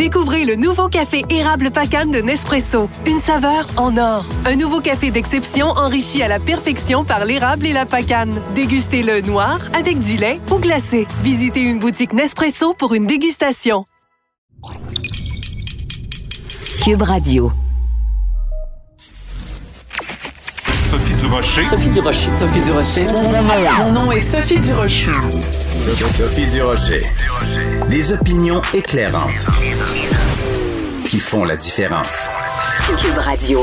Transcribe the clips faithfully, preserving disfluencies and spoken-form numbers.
Découvrez le nouveau café érable Pacane de Nespresso. Une saveur en or. Un nouveau café d'exception enrichi à la perfection par l'érable et la pacane. Dégustez-le noir, avec du lait ou glacé. Visitez une boutique Nespresso pour une dégustation. Cube Radio. Sophie Durocher. Sophie Durocher. Sophie Durocher. Mon nom est Sophie Durocher. Sophie Durocher. Des opinions éclairantes qui font la différence. Cube Radio.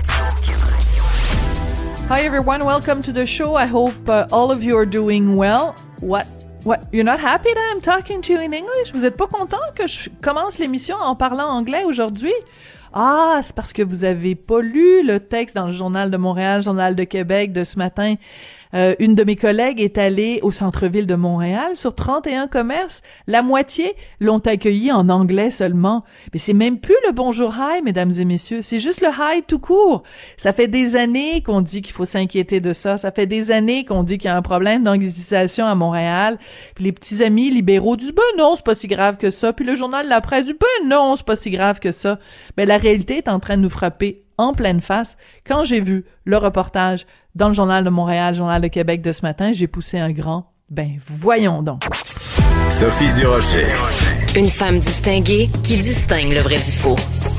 Hi everyone, welcome to the show. I hope uh, all of you are doing well. What? What? You're not happy that I'm talking to you in English? Vous êtes pas content que je commence l'émission en parlant anglais aujourd'hui? Ah, c'est parce que vous avez pas lu le texte dans le Journal de Montréal, Journal de Québec de ce matin. Euh, une de mes collègues est allée au centre-ville de Montréal. Sur trente et un commerces, la moitié l'ont accueilli en anglais seulement. Mais c'est même plus le bonjour hi, mesdames et messieurs. C'est juste le hi tout court. Ça fait des années qu'on dit qu'il faut s'inquiéter de ça. Ça fait des années qu'on dit qu'il y a un problème d'anglicisation à Montréal. Puis les petits amis libéraux disent, ben non, c'est pas si grave que ça. Puis le journal La Presse dit, ben non, c'est pas si grave que ça. Ben la réalité est en train de nous frapper en pleine face. Quand j'ai vu le reportage dans le Journal de Montréal, Journal de Québec de ce matin, j'ai poussé un grand « Ben, voyons donc ». Sophie Durocher. Une femme distinguée qui distingue le vrai du faux.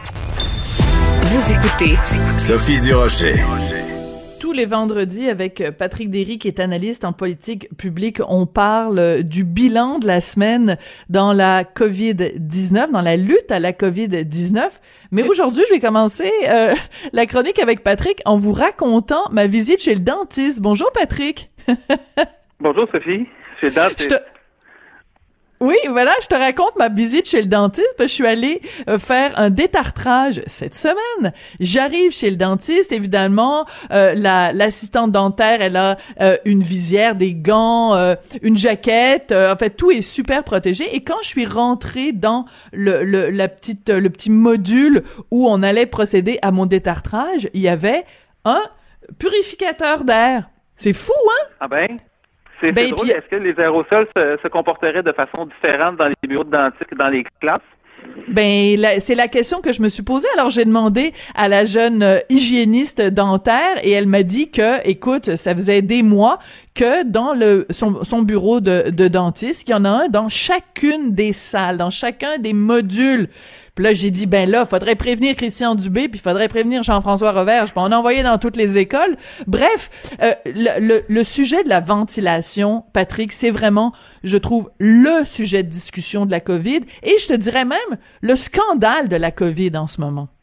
Vous écoutez Sophie Durocher. Tous les vendredis, avec Patrick Derry, qui est analyste en politique publique, on parle du bilan de la semaine dans la covid dix-neuf, dans la lutte à la covid dix-neuf. Mais aujourd'hui, je vais commencer euh, la chronique avec Patrick en vous racontant ma visite chez le dentiste. Bonjour Patrick. Bonjour Sophie, chez le dentiste. Je te... Oui, voilà, je te raconte ma visite chez le dentiste parce que je suis allée euh, faire un détartrage cette semaine. J'arrive chez le dentiste, évidemment, euh, la l'assistante dentaire, elle a euh, une visière, des gants, euh, une jaquette, euh, en fait, tout est super protégé. Et quand je suis rentrée dans le le la petite le petit module où on allait procéder à mon détartrage, il y avait un purificateur d'air. C'est fou, hein? Ah ben... C'est ben, drôle. Pis... Est-ce que les aérosols se, se comporteraient de façon différente dans les bureaux de dentiste que dans les classes? Ben, la, c'est la question que je me suis posée. Alors, j'ai demandé à la jeune euh, hygiéniste dentaire et elle m'a dit que, écoute, ça faisait des mois que dans le son, son bureau de, de dentiste, il y en a un dans chacune des salles, dans chacun des modules. Puis là, j'ai dit, ben là, faudrait prévenir Christian Dubé, puis faudrait prévenir Jean-François Roverge, puis on envoyait dans toutes les écoles. Bref, euh, le, le, le sujet de la ventilation, Patrick, c'est vraiment, je trouve, le sujet de discussion de la COVID, et je te dirais même le scandale de la COVID en ce moment.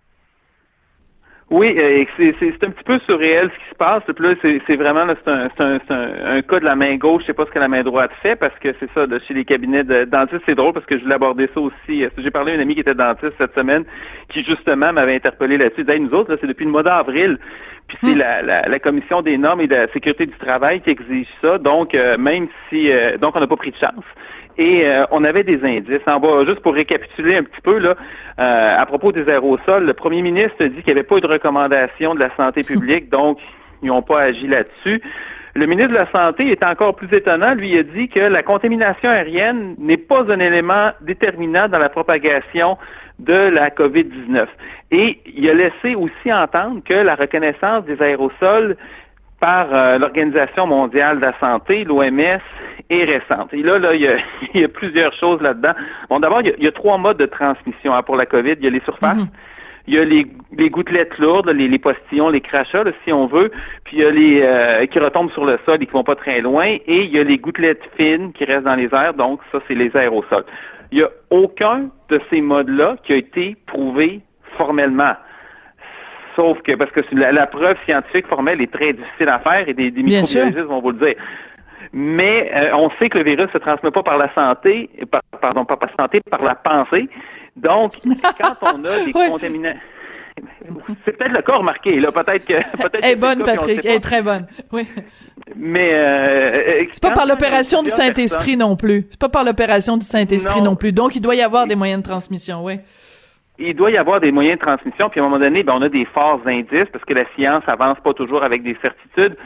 Oui, euh, c'est, c'est, c'est un petit peu surréel ce qui se passe. Puis là, c'est, c'est vraiment là, c'est, un, c'est, un, c'est un, un cas de la main gauche. Je sais pas ce que la main droite fait parce que c'est ça, de chez les cabinets de dentistes, c'est drôle parce que je voulais aborder ça aussi. J'ai parlé à une amie qui était dentiste cette semaine qui justement m'avait interpellé là-dessus. Elle disait, hey, nous autres, là, c'est depuis le mois d'avril. Puis c'est mmh. la, la, la commission des normes et de la sécurité du travail qui exige ça. Donc, euh, même si euh, donc on n'a pas pris de chance. Et euh, on avait des indices. En bas, juste pour récapituler un petit peu, là, euh, à propos des aérosols, le premier ministre dit qu'il n'y avait pas eu de recommandation de la santé publique, donc ils n'ont pas agi là-dessus. Le ministre de la Santé est encore plus étonnant. Lui, il a dit que la contamination aérienne n'est pas un élément déterminant dans la propagation de la covid dix-neuf. Et il a laissé aussi entendre que la reconnaissance des aérosols par euh, l'Organisation mondiale de la santé, l'O M S, est récente. Et là, là, il y a, il y a plusieurs choses là-dedans. Bon, d'abord, il y a, il y a trois modes de transmission hein, pour la COVID. Il y a les surfaces, mm-hmm. il y a les, les gouttelettes lourdes, là, les, les postillons, les crachats, là, si on veut, puis il y a les euh, qui retombent sur le sol et qui vont pas très loin, et il y a les gouttelettes fines qui restent dans les airs, donc ça, c'est les aérosols. Il y a aucun de ces modes-là qui a été prouvé formellement. Sauf que, parce que la, la preuve scientifique formelle est très difficile à faire et des, des microbiologistes vont vous le dire. Mais euh, on sait que le virus se transmet pas par la santé, par, pardon, pas par la santé, par la pensée. Donc, quand on a des ouais. contaminants... C'est peut-être le cas remarqué, là. Peut-être que... Peut-être Elle est bonne, Patrick. Elle est très bonne. Oui. Mais... Euh, c'est pas par l'opération du Saint-Esprit personnes... non plus. C'est pas par l'opération du Saint-Esprit non. non plus. Donc, il doit y avoir des moyens de transmission, oui. Il doit y avoir des moyens de transmission, puis à un moment donné, ben, on a des forts indices, parce que la science avance pas toujours avec des certitudes.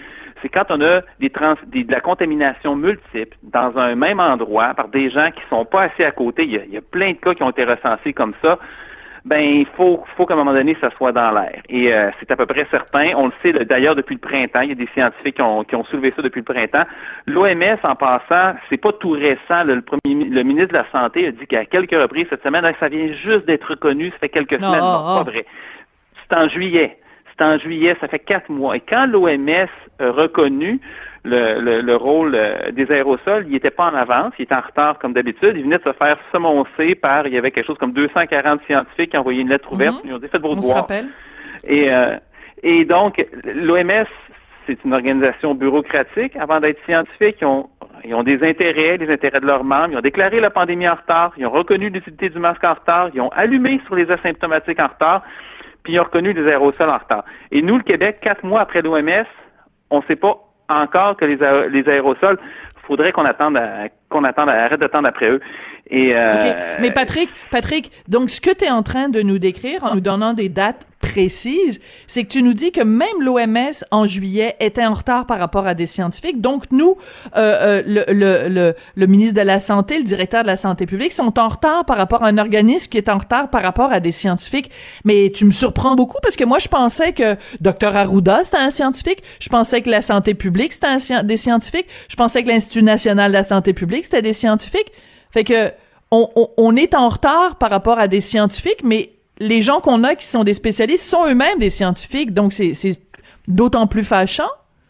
c'est quand on a des trans, des, de la contamination multiple dans un même endroit par des gens qui sont pas assez à côté. Il y a, il y a plein de cas qui ont été recensés comme ça. Ben, il faut, faut qu'à un moment donné, ça soit dans l'air. Et euh, c'est à peu près certain. On le sait d'ailleurs depuis le printemps. Il y a des scientifiques qui ont, qui ont soulevé ça depuis le printemps. L'O M S, en passant, c'est pas tout récent. Là, le premier, le ministre de la Santé a dit qu'à quelques reprises cette semaine, ça vient juste d'être reconnu. Ça fait quelques non, semaines. Oh, non, oh. pas vrai. C'est en juillet. C'est en juillet. Ça fait quatre mois. Et quand l'O M S a reconnu Le, le, le rôle euh, des aérosols, il n'était pas en avance, il était en retard comme d'habitude. Il venait de se faire semoncer par, il y avait quelque chose comme deux cent quarante scientifiques qui ont envoyé une lettre ouverte, mm-hmm. Ils ont dit faites vos devoirs. On se rappelle. Et, euh, et donc, l'O M S, c'est une organisation bureaucratique. Avant d'être scientifiques, ils ont, ils ont des intérêts, les intérêts de leurs membres. Ils ont déclaré la pandémie en retard. Ils ont reconnu l'utilité du masque en retard. Ils ont allumé sur les asymptomatiques en retard. Puis ils ont reconnu les aérosols en retard. Et nous, le Québec, quatre mois après l'O M S, on ne sait pas encore que les, a- les aérosols, il faudrait qu'on attende, à, qu'on attende, à, arrête d'attendre après eux. Et, euh, okay. Mais Patrick, Patrick, donc ce que tu es en train de nous décrire en nous donnant des dates précises, c'est que tu nous dis que même l'O M S en juillet était en retard par rapport à des scientifiques. Donc nous, euh, euh, le, le, le, le ministre de la Santé, le directeur de la Santé publique sont en retard par rapport à un organisme qui est en retard par rapport à des scientifiques. Mais tu me surprends beaucoup parce que moi je pensais que Dr Arruda c'était un scientifique, je pensais que la santé publique c'était un, des scientifiques, je pensais que l'Institut national de la santé publique c'était des scientifiques. Fait que on, on, on est en retard par rapport à des scientifiques, mais les gens qu'on a qui sont des spécialistes sont eux-mêmes des scientifiques, donc c'est, c'est d'autant plus fâchant.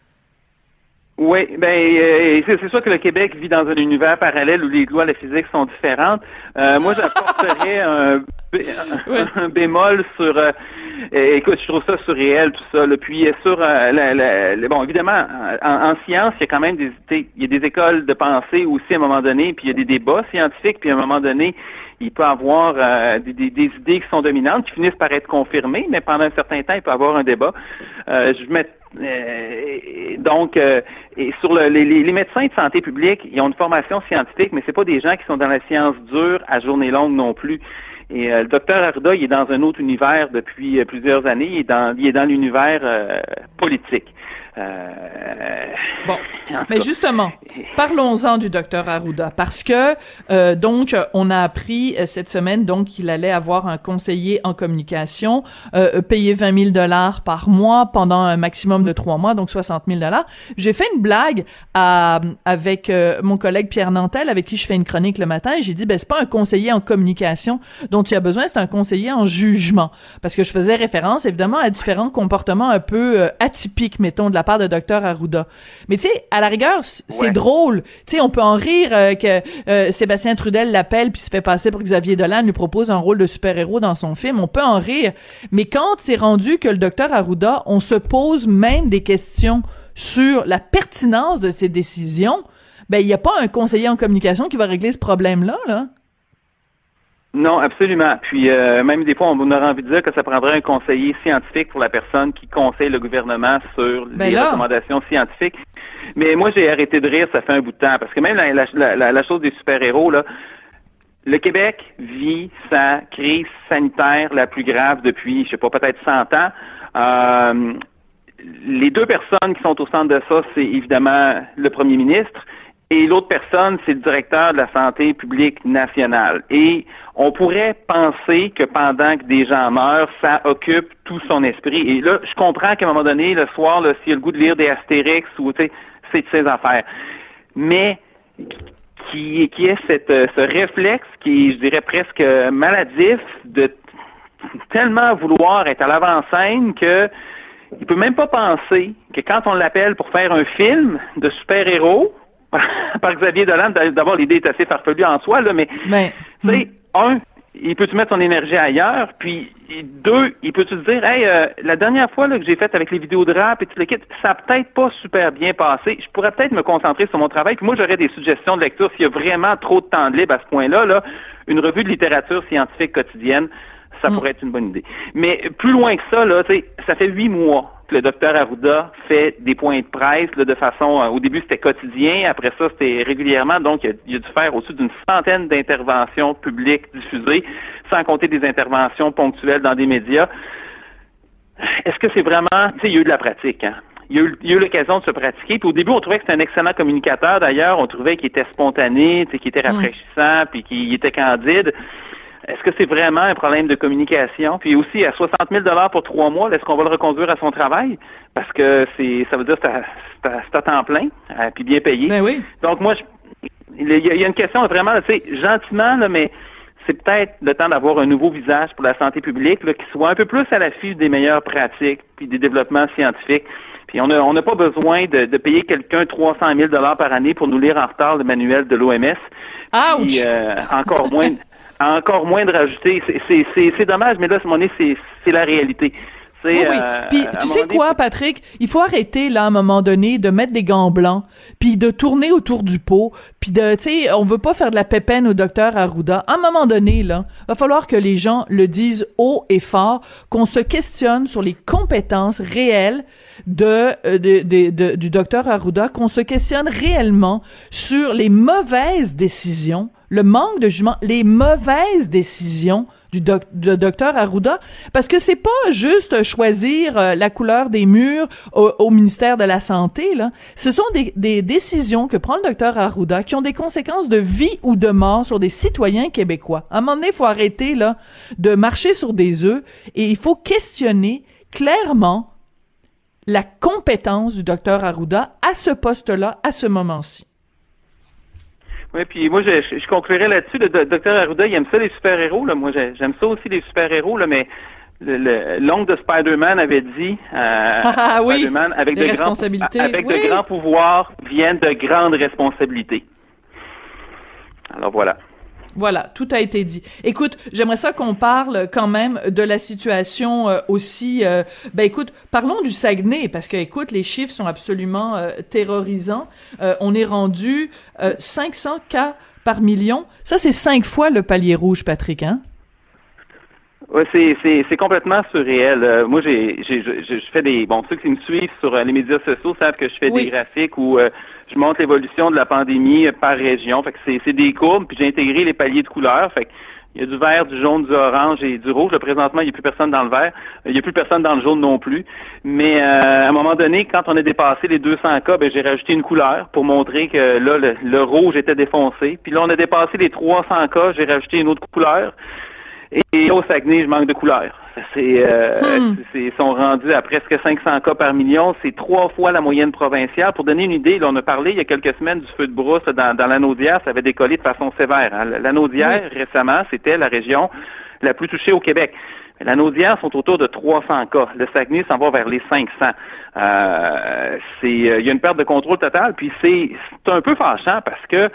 Oui, ben euh, c'est, c'est sûr que le Québec vit dans un univers parallèle où les lois de la physique sont différentes. Euh, moi, j'apporterais un, bé- ouais. un bémol sur... Euh, écoute, je trouve ça surréel, tout ça. Là. Puis sur... Euh, la, la, la, bon, évidemment, en, en science, il y a quand même des... Il y a des écoles de pensée aussi à un moment donné, puis il y a des débats scientifiques, puis à un moment donné, il peut y avoir euh, des, des, des idées qui sont dominantes, qui finissent par être confirmées, mais pendant un certain temps, il peut y avoir un débat. Euh, je mets... Euh, donc, euh, et sur le, les, les médecins de santé publique, ils ont une formation scientifique, mais c'est pas des gens qui sont dans la science dure à journée longue non plus. Et euh, le docteur Arruda, il est dans un autre univers depuis euh, plusieurs années. Il est dans, il est dans l'univers euh, politique. Euh, bon, mais justement, parlons-en du docteur Arruda, parce que euh, donc on a appris euh, cette semaine donc qu'il allait avoir un conseiller en communication, euh, payer vingt mille dollars par mois pendant un maximum de trois mois, donc soixante mille dollars. J'ai fait une blague à, avec euh, mon collègue Pierre Nantel, avec qui je fais une chronique le matin, et j'ai dit ben c'est pas un conseiller en communication dont tu as besoin, c'est un conseiller en jugement, parce que je faisais référence évidemment à différents comportements un peu euh, atypiques, mettons, de la part de docteur Arruda. Mais tu sais, à la rigueur, c'est ouais. drôle. Tu sais, on peut en rire euh, que euh, Sébastien Trudel l'appelle puis se fait passer pour Xavier Dolan, lui propose un rôle de super-héros dans son film. On peut en rire. Mais quand c'est rendu que le docteur Arruda, on se pose même des questions sur la pertinence de ses décisions, ben il n'y a pas un conseiller en communication qui va régler ce problème-là, là. Non, absolument. Puis euh, même des fois, on aurait envie de dire que ça prendrait un conseiller scientifique pour la personne qui conseille le gouvernement sur ben les là. recommandations scientifiques. Mais moi, j'ai arrêté de rire, ça fait un bout de temps, parce que même la, la, la, la chose des super-héros, là, le Québec vit sa crise sanitaire la plus grave depuis, je sais pas, peut-être cent ans. Euh, les deux personnes qui sont au centre de ça, c'est évidemment le premier ministre. Et l'autre personne, c'est le directeur de la santé publique nationale. Et on pourrait penser que pendant que des gens meurent, ça occupe tout son esprit. Et là, je comprends qu'à un moment donné, le soir, là, s'il y a le goût de lire des Astérix, ou tu sais, c'est de ses affaires. Mais qui, qui est cette, ce réflexe qui est, je dirais, presque maladif de tellement vouloir être à l'avant-scène que il peut même pas penser que quand on l'appelle pour faire un film de super-héros, par Xavier Dolan, d'abord, l'idée est assez farfelue en soi, là, mais, mais tu sais, un, il peut-tu mettre son énergie ailleurs, puis deux, il peut-tu te dire, hey, euh, la dernière fois là, que j'ai fait avec les vidéos de rap et tout le kit, ça a peut-être pas super bien passé, je pourrais peut-être me concentrer sur mon travail, puis moi, j'aurais des suggestions de lecture s'il y a vraiment trop de temps de libre à ce point-là, là, une revue de littérature scientifique quotidienne, ça mm. pourrait être une bonne idée. Mais plus loin que ça, là, tu sais, ça fait huit mois que le docteur Arruda fait des points de presse là, de façon, euh, au début c'était quotidien, après ça c'était régulièrement, donc il a, il a dû faire au-dessus d'une centaine d'interventions publiques diffusées, sans compter des interventions ponctuelles dans des médias. Est-ce que c'est vraiment, tu sais, il y a eu de la pratique, hein? il y a eu, il y a eu l'occasion de se pratiquer. Puis au début, on trouvait que c'était un excellent communicateur. D'ailleurs, on trouvait qu'il était spontané, qu'il était rafraîchissant, puis qu'il était candide. Est-ce que c'est vraiment un problème de communication? Puis aussi, à soixante mille dollars pour trois mois, est-ce qu'on va le reconduire à son travail? Parce que c'est, ça veut dire que c'est à, c'est à, c'est à temps plein, euh, puis bien payé. Ben oui. Donc moi, je, il y a, il y a une question vraiment, tu sais, gentiment, là, mais c'est peut-être le temps d'avoir un nouveau visage pour la santé publique, là, qui soit un peu plus à l'affût des meilleures pratiques, puis des développements scientifiques. Puis on a, on n'a pas besoin de, de payer quelqu'un trois cent mille dollars par année pour nous lire en retard le manuel de l'O M S. Ouch! Puis, euh, encore moins... Encore moins de rajouter. C'est, c'est, c'est, c'est dommage, mais là, à ce moment donné, c'est, c'est la réalité. C'est, oui, oui. Euh, puis tu sais donné, quoi, Patrick? Il faut arrêter, là, à un moment donné, de mettre des gants blancs, puis de tourner autour du pot, puis de, tu sais, on veut pas faire de la pépène au docteur Arruda. À un moment donné, là, va falloir que les gens le disent haut et fort, qu'on se questionne sur les compétences réelles de, de, de, de du docteur Arruda, qu'on se questionne réellement sur les mauvaises décisions, le manque de jugement, les mauvaises décisions du doc, de docteur Arruda, parce que c'est pas juste choisir euh, la couleur des murs au, au ministère de la Santé, là. Ce sont des, des décisions que prend le docteur Arruda qui ont des conséquences de vie ou de mort sur des citoyens québécois. À un moment donné, il faut arrêter, là, de marcher sur des œufs et il faut questionner clairement la compétence du docteur Arruda à ce poste-là, à ce moment-ci. Oui, puis moi, je, je, je conclurai là-dessus. Le docteur Arruda, il aime ça, les super-héros. Là. Moi, j'aime ça aussi, les super-héros, là, mais le, le, l'oncle de Spider-Man avait dit euh, ah, oui, Spider-Man, avec, de grands, avec oui. de grands pouvoirs viennent de grandes responsabilités. Alors voilà. Voilà, tout a été dit. Écoute, j'aimerais ça qu'on parle quand même de la situation euh, aussi. Euh, ben écoute, parlons du Saguenay parce que écoute, les chiffres sont absolument euh, terrorisants. Euh, on est rendu euh, cinq cents cas par million. Ça, c'est cinq fois le palier rouge, Patrick, hein? Oui, c'est, c'est, c'est complètement surréel. Euh, moi, j'ai, j'ai, je, je fais des... Bon, ceux qui me suivent sur euh, les médias sociaux savent que je fais oui. des graphiques où euh, je montre l'évolution de la pandémie euh, par région. Fait que c'est, c'est des courbes, puis j'ai intégré les paliers de couleurs. Fait que il y a du vert, du jaune, du orange et du rouge. Là, présentement, il n'y a plus personne dans le vert. Il n'y a plus personne dans le jaune non plus. Mais euh, à un moment donné, quand on a dépassé les deux cents cas, ben, j'ai rajouté une couleur pour montrer que là, le, le rouge était défoncé. Puis là, on a dépassé les trois cents cas, j'ai rajouté une autre couleur. Et au Saguenay, je manque de couleurs. C'est, euh, hmm. c'est, ils sont rendus à presque cinq cents cas par million. C'est trois fois la moyenne provinciale. Pour donner une idée, là, on a parlé il y a quelques semaines du feu de brousse là, dans, dans l'Anaudière. Ça avait décollé de façon sévère. Hein. L'Anaudière, oui. récemment, c'était la région la plus touchée au Québec. L'Anaudière sont autour de trois cents cas. Le Saguenay s'en va vers les cinq cents. Euh, c'est, il y a une perte de contrôle totale. Puis c'est, c'est un peu fâchant parce que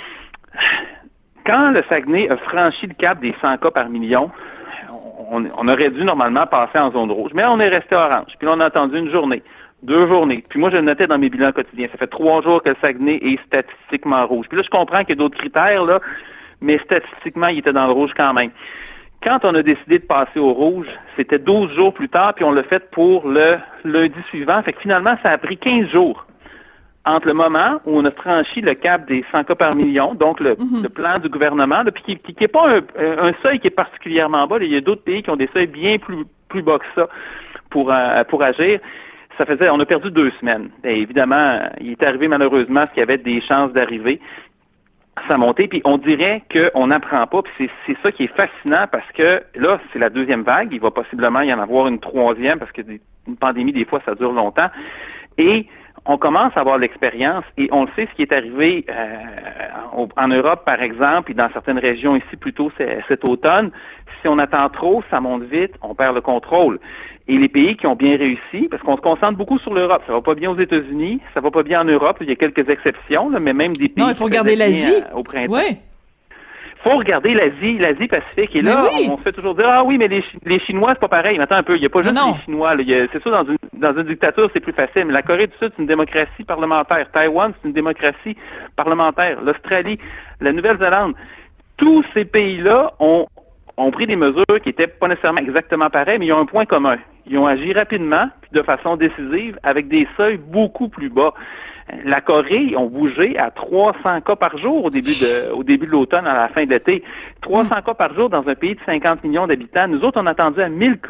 quand le Saguenay a franchi le cap des cent cas par million, on, on aurait dû normalement passer en zone rouge. Mais là, on est resté orange. Puis là, on a attendu une journée, deux journées. Puis moi, je le notais dans mes bilans quotidiens. Ça fait trois jours que le Saguenay est statistiquement rouge. Puis là, je comprends qu'il y a d'autres critères, là, mais statistiquement, il était dans le rouge quand même. Quand on a décidé de passer au rouge, c'était douze jours plus tard, puis on l'a fait pour le lundi suivant. Fait que finalement, ça a pris quinze jours. Entre le moment où on a franchi le cap des cent cas par million, donc le, mm-hmm. le plan du gouvernement, là, puis qui, qui, qui est pas un, un seuil qui est particulièrement bas, là, il y a d'autres pays qui ont des seuils bien plus plus bas que ça pour euh, pour agir. Ça faisait, on a perdu deux semaines. Et évidemment, il est arrivé malheureusement ce qu'il y avait des chances d'arriver. Ça a monté, puis on dirait qu'on n'apprend pas, puis c'est, c'est ça qui est fascinant parce que là, c'est la deuxième vague, il va possiblement y en avoir une troisième parce que une pandémie, des fois, ça dure longtemps. Et on commence à avoir l'expérience et on le sait ce qui est arrivé euh, en Europe, par exemple, et dans certaines régions ici plus tôt cet automne. Si on attend trop, ça monte vite, on perd le contrôle. Et les pays qui ont bien réussi, parce qu'on se concentre beaucoup sur l'Europe, ça va pas bien aux États-Unis, ça va pas bien en Europe, il y a quelques exceptions, là, mais même des pays... Non, il faut regarder l'Asie. Au printemps. Oui. Faut regarder l'Asie, l'Asie Pacifique. Et là, oui. on se fait toujours dire, ah oui, mais les, les Chinois, c'est pas pareil. Mais attends un peu, il n'y a pas juste non. les Chinois. Là. Il y a, c'est sûr, dans une, dans une dictature, c'est plus facile. Mais la Corée du Sud, c'est une démocratie parlementaire. Taïwan, c'est une démocratie parlementaire. L'Australie, la Nouvelle-Zélande, tous ces pays-là ont, ont pris des mesures qui étaient pas nécessairement exactement pareilles, mais ils ont un point commun. Ils ont agi rapidement, puis de façon décisive, avec des seuils beaucoup plus bas. La Corée ont bougé à trois cents cas par jour au début de, au début de l'automne, à la fin de l'été. trois cents mmh. cas par jour dans un pays de cinquante millions d'habitants. Nous autres, on a attendu à mille cas.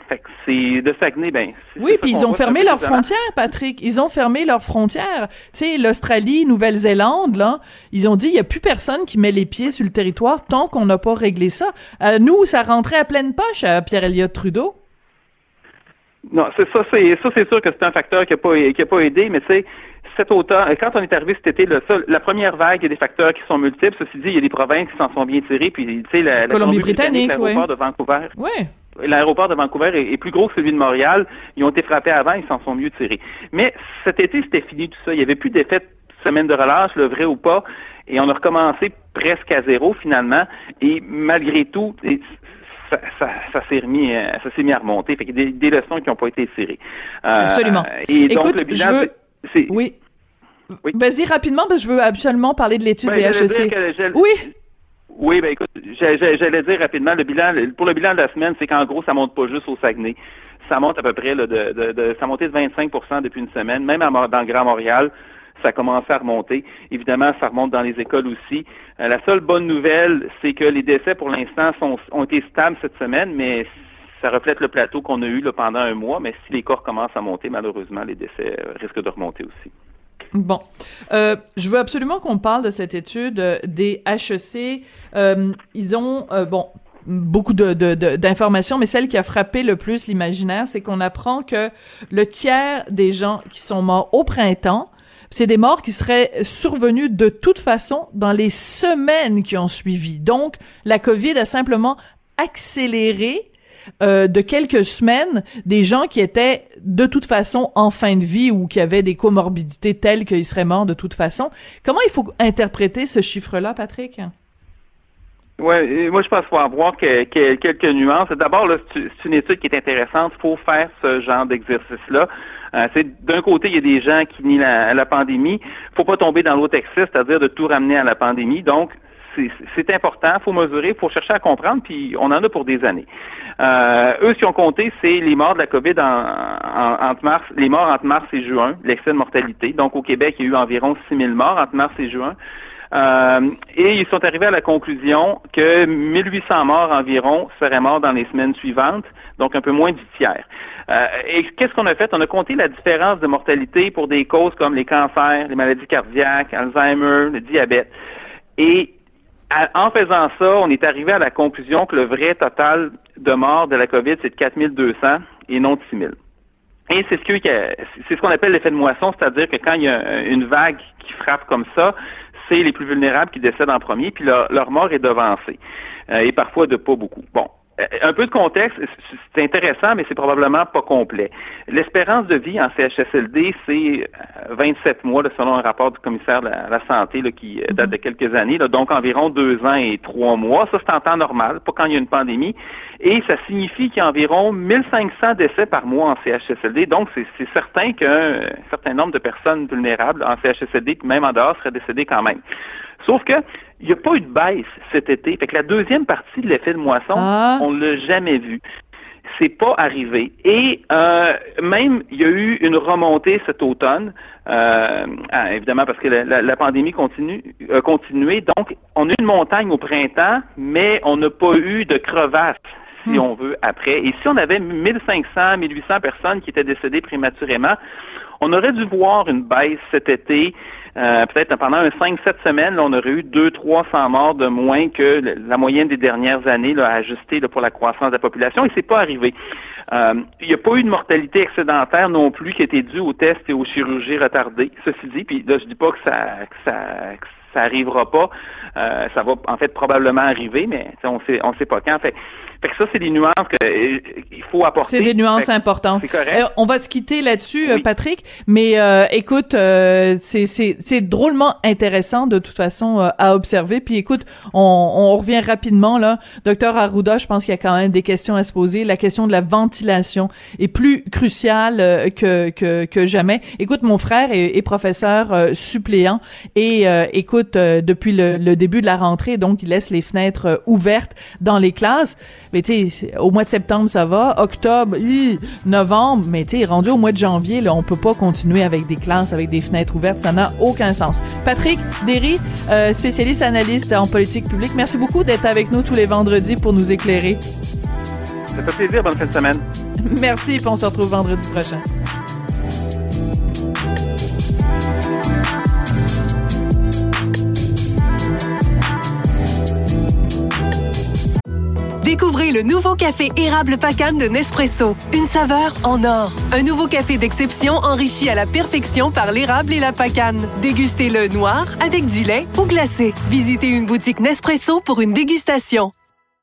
Fait que c'est de Saguenay, ben. C'est, oui, c'est puis ils ont fermé leurs frontières, Patrick. Ils ont fermé leurs frontières. Tu sais, l'Australie, Nouvelle-Zélande, là, ils ont dit il y a plus personne qui met les pieds sur le territoire tant qu'on n'a pas réglé ça. Euh, nous, ça rentrait à pleine poche à Pierre-Éliott Trudeau. Non, c'est ça, c'est ça, c'est sûr que c'est un facteur qui a pas qui a pas aidé, mais tu sais. Cet automne, quand on est arrivé cet été, là, ça, la première vague, il y a des facteurs qui sont multiples. Ceci dit, il y a des provinces qui s'en sont bien tirées. Puis, tu sais, la, la Colombie-Britannique, l'aéroport oui. de Vancouver. Oui. L'aéroport de Vancouver est, est plus gros que celui de Montréal. Ils ont été frappés avant, ils s'en sont mieux tirés. Mais cet été, c'était fini tout ça. Il n'y avait plus d'effet de semaine de relâche, le vrai ou pas. Et on a recommencé presque à zéro, finalement. Et malgré tout, et, Ça, ça, ça s'est remis, ça s'est mis à remonter. Fait qu'il y a des, des leçons qui n'ont pas été tirées. Euh, Absolument. Et donc, Écoute, le bilan, je veux... c'est... Oui. Oui. Vas-y rapidement, parce que je veux absolument parler de l'étude ben, des H E C. Oui. Oui, ben écoute, j'allais dire rapidement, le bilan, pour le bilan de la semaine, c'est qu'en gros, ça monte pas juste au Saguenay. Ça monte à peu près, là, de, de, de, ça a monté de vingt-cinq pour cent depuis une semaine. Même à, dans le Grand Montréal, ça a commencé à remonter. Évidemment, ça remonte dans les écoles aussi. Euh, la seule bonne nouvelle, c'est que les décès, pour l'instant, sont, ont été stables cette semaine, mais ça reflète le plateau qu'on a eu là, pendant un mois. Mais si les cas commencent à monter, malheureusement, les décès euh, risquent de remonter aussi. Bon, euh, je veux absolument qu'on parle de cette étude euh, des H E C. Euh, ils ont, euh, bon, beaucoup de, de, de, d'informations, mais celle qui a frappé le plus l'imaginaire, c'est qu'on apprend que le tiers des gens qui sont morts au printemps, c'est des morts qui seraient survenus de toute façon dans les semaines qui ont suivi. Donc, la COVID a simplement accéléré Euh, de quelques semaines, des gens qui étaient de toute façon en fin de vie ou qui avaient des comorbidités telles qu'ils seraient morts de toute façon. Comment il faut interpréter ce chiffre-là, Patrick? Oui, moi je pense qu'il faut avoir que, que, quelques nuances. D'abord, là, c'est, c'est une étude qui est intéressante. Il faut faire ce genre d'exercice-là. Euh, c'est, d'un côté, il y a des gens qui nient la, la pandémie. Il ne faut pas tomber dans l'autre excès, c'est-à-dire de tout ramener à la pandémie. Donc, C'est, c'est important, il faut mesurer, il faut chercher à comprendre, puis on en a pour des années. Euh, eux, ce qu'ils ont compté, c'est les morts de la COVID en, en, entre mars, les morts entre mars et juin, l'excès de mortalité. Donc, au Québec, il y a eu environ six mille morts entre mars et juin. Euh, et ils sont arrivés à la conclusion que mille huit cents morts environ seraient morts dans les semaines suivantes, donc un peu moins du tiers. Euh, et qu'est-ce qu'on a fait? On a compté la différence de mortalité pour des causes comme les cancers, les maladies cardiaques, Alzheimer, le diabète. Et en faisant ça, on est arrivé à la conclusion que le vrai total de morts de la COVID, c'est de quatre mille deux cents et non de six mille. Et c'est ce, que, c'est ce qu'on appelle l'effet de moisson, c'est-à-dire que quand il y a une vague qui frappe comme ça, c'est les plus vulnérables qui décèdent en premier, puis leur, leur mort est devancée, euh, et parfois de pas beaucoup. Bon. Un peu de contexte, c'est intéressant, mais c'est probablement pas complet. L'espérance de vie en C H S L D, c'est vingt-sept mois, là, selon un rapport du commissaire de la, la santé là, qui date de quelques années, là, donc environ deux ans et trois mois. Ça, c'est en temps normal, pas quand il y a une pandémie. Et ça signifie qu'il y a environ mille cinq cents décès par mois en C H S L D. Donc, c'est, c'est certain qu'un certain nombre de personnes vulnérables en C H S L D, même en dehors, seraient décédées quand même. Sauf que il n'y a pas eu de baisse cet été. Fait que la deuxième partie de l'effet de moisson, ah. on ne l'a jamais vu. C'est pas arrivé. Et euh, même, il y a eu une remontée cet automne, euh, ah, évidemment parce que la, la, la pandémie continue, a continué. Donc, on a eu une montagne au printemps, mais on n'a pas eu de crevasse, si hmm. on veut, après. Et si on avait mille cinq cents, mille huit cents personnes qui étaient décédées prématurément, on aurait dû voir une baisse cet été. Euh, peut-être pendant un cinq sept semaines, là, on aurait eu deux cents à trois cents morts de moins que la moyenne des dernières années là, ajustée là, pour la croissance de la population, et c'est pas arrivé. Euh, il n'y a pas eu de mortalité excédentaire non plus qui a été due aux tests et aux chirurgies retardées. Ceci dit, puis là, je dis pas que ça, que ça, que ça arrivera pas. Euh, ça va en fait probablement arriver, mais on sait, on sait pas quand. Fait, fait que ça, c'est des nuances qu'il faut apporter. C'est des nuances fait, importantes. C'est correct. Euh, on va se quitter là-dessus, oui. Patrick. Mais euh, écoute, euh, c'est, c'est, c'est drôlement intéressant de toute façon euh, à observer. Puis écoute, on, on revient rapidement là. Docteur Arruda, je pense qu'il y a quand même des questions à se poser. La question de la ventilation est plus cruciale euh, que, que que jamais. Écoute, mon frère est, est professeur euh, suppléant et euh, écoute, euh, depuis le, le début de la rentrée, donc il laisse les fenêtres euh, ouvertes dans les classes. Mais tu sais, au mois de septembre, ça va. Octobre, hi, novembre, mais tu sais, rendu au mois de janvier, là, on peut pas continuer avec des classes, avec des fenêtres ouvertes. Ça n'a aucun sens. Patrick Derry, euh, spécialiste analyste en politique publique, merci beaucoup d'être avec nous tous les vendredis pour nous éclairer. Ça fait plaisir. Bonne fin de semaine. Merci, puis on se retrouve vendredi prochain. Découvrez le nouveau café érable Pacane de Nespresso. Une saveur en or. Un nouveau café d'exception enrichi à la perfection par l'érable et la pacane. Dégustez-le noir, avec du lait ou glacé. Visitez une boutique Nespresso pour une dégustation.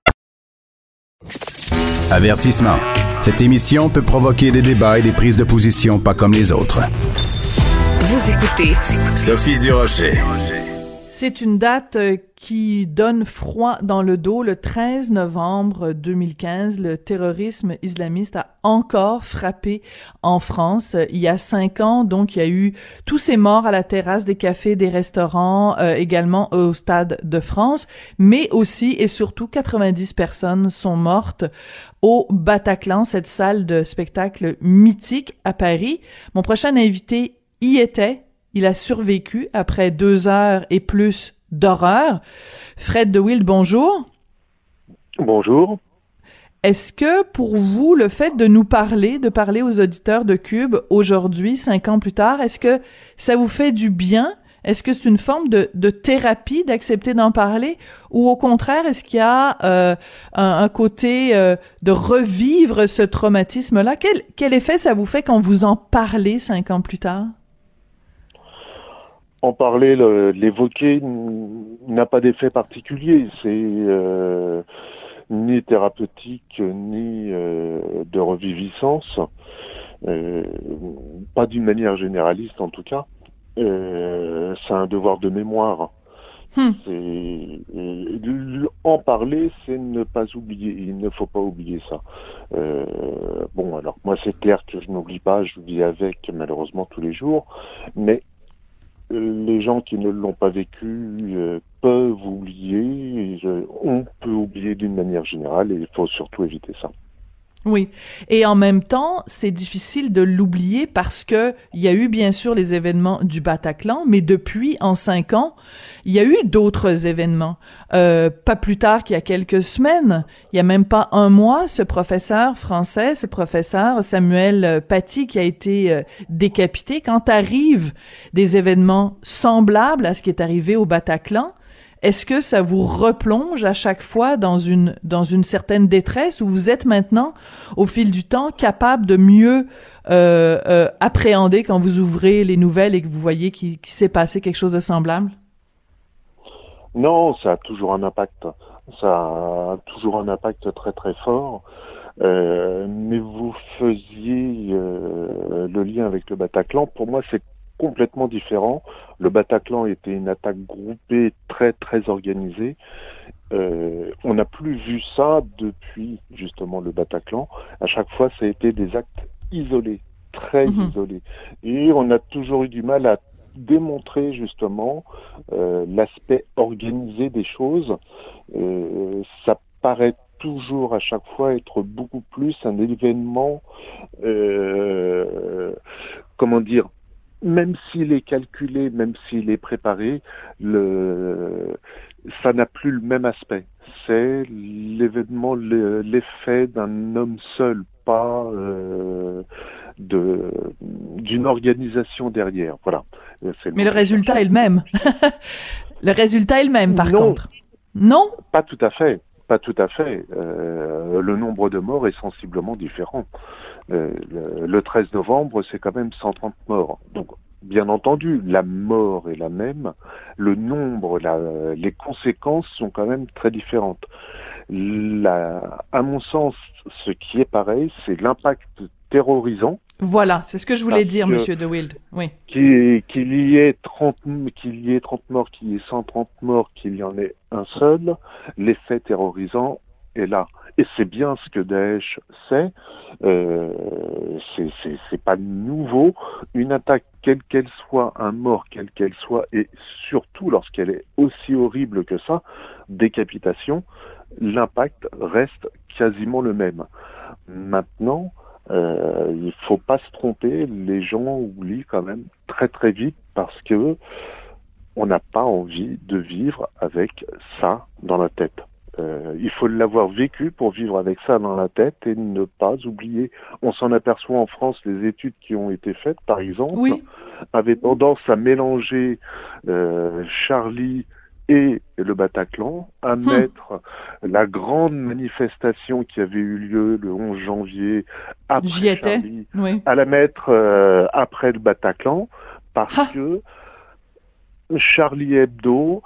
Avertissement. Cette émission peut provoquer des débats et des prises de position pas comme les autres. Vous écoutez Sophie Durocher. C'est une date qui donne froid dans le dos. Le treize novembre deux mille quinze, le terrorisme islamiste a encore frappé en France. Il y a cinq ans, donc, il y a eu tous ces morts à la terrasse des cafés, des restaurants, euh, également au Stade de France, mais aussi et surtout quatre-vingt-dix personnes sont mortes au Bataclan, cette salle de spectacle mythique à Paris. Mon prochain invité y était. Il a survécu après deux heures et plus d'horreur. Fred DeWild, bonjour. Bonjour. Est-ce que pour vous, le fait de nous parler, de parler aux auditeurs de Cube aujourd'hui, cinq ans plus tard, est-ce que ça vous fait du bien? Est-ce que c'est une forme de, de thérapie d'accepter d'en parler? Ou au contraire, est-ce qu'il y a euh, un, un côté euh, de revivre ce traumatisme-là? Quel, quel effet ça vous fait quand vous en parlez cinq ans plus tard? En parler, le, l'évoquer n'a pas d'effet particulier. C'est euh, ni thérapeutique, ni euh, de reviviscence. Euh, pas d'une manière généraliste, en tout cas. Euh, c'est un devoir de mémoire. Hmm. C'est, euh, en parler, c'est ne pas oublier. Il ne faut pas oublier ça. Euh, bon, alors, moi, c'est clair que je n'oublie pas. Je vis avec, malheureusement, tous les jours. Mais les gens qui ne l'ont pas vécu euh, peuvent oublier, et, euh, on peut oublier d'une manière générale et il faut surtout éviter ça. Oui. Et en même temps, c'est difficile de l'oublier parce que il y a eu bien sûr les événements du Bataclan, mais depuis, en cinq ans, il y a eu d'autres événements. Euh, pas plus tard qu'il y a quelques semaines, il y a même pas un mois, ce professeur français, ce professeur Samuel Paty qui a été euh, décapité. Quand arrivent des événements semblables à ce qui est arrivé au Bataclan, est-ce que ça vous replonge à chaque fois dans une dans une certaine détresse où vous êtes maintenant, au fil du temps, capable de mieux euh, euh, appréhender quand vous ouvrez les nouvelles et que vous voyez qu'il, qu'il s'est passé quelque chose de semblable? Non, ça a toujours un impact. Ça a toujours un impact très très fort. Euh, mais vous faisiez euh, le lien avec le Bataclan. Pour moi, c'est complètement différent. Le Bataclan était une attaque groupée très très organisée. Euh, on n'a plus vu ça depuis justement le Bataclan. À chaque fois, ça a été des actes isolés, très mmh. isolés. Et on a toujours eu du mal à démontrer justement euh, l'aspect organisé des choses. Euh, ça paraît toujours à chaque fois être beaucoup plus un événement, euh, comment dire, même s'il est calculé, même s'il est préparé, le, ça n'a plus le même aspect. C'est l'événement, le, l'effet d'un homme seul, pas euh, de, d'une organisation derrière. Voilà. C'est Mais le résultat est le même. Le résultat est le même, par non, contre. Non? Pas tout à fait. Pas tout à fait. Euh, le nombre de morts est sensiblement différent. Euh, le, le treize novembre, c'est quand même cent trente morts. Donc, bien entendu, la mort est la même. Le nombre, la, les conséquences sont quand même très différentes. La, à mon sens, ce qui est pareil, c'est l'impact terrorisant. Voilà, c'est ce que je voulais dire, que, Monsieur DeWild. Oui. Qu'il, qu'il y ait trente, qu'il y ait trente morts, qu'il y ait cent trente morts, qu'il y en ait un seul, l'effet terrorisant est là. Et c'est bien ce que Daesh sait. Euh, c'est, c'est, c'est pas nouveau. Une attaque, quelle qu'elle soit, un mort, quelle qu'elle soit, et surtout lorsqu'elle est aussi horrible que ça, décapitation, l'impact reste quasiment le même. Maintenant, Euh, il faut pas se tromper, les gens oublient quand même très très vite parce que on n'a pas envie de vivre avec ça dans la tête. Euh, il faut l'avoir vécu pour vivre avec ça dans la tête et ne pas oublier. On s'en aperçoit en France, les études qui ont été faites, par exemple, oui. avaient tendance à mélanger euh, Charlie et le Bataclan, à hum. mettre la grande manifestation qui avait eu lieu le onze janvier après J'y étais. Charlie, oui. à la mettre euh, après le Bataclan, parce ha. que Charlie Hebdo,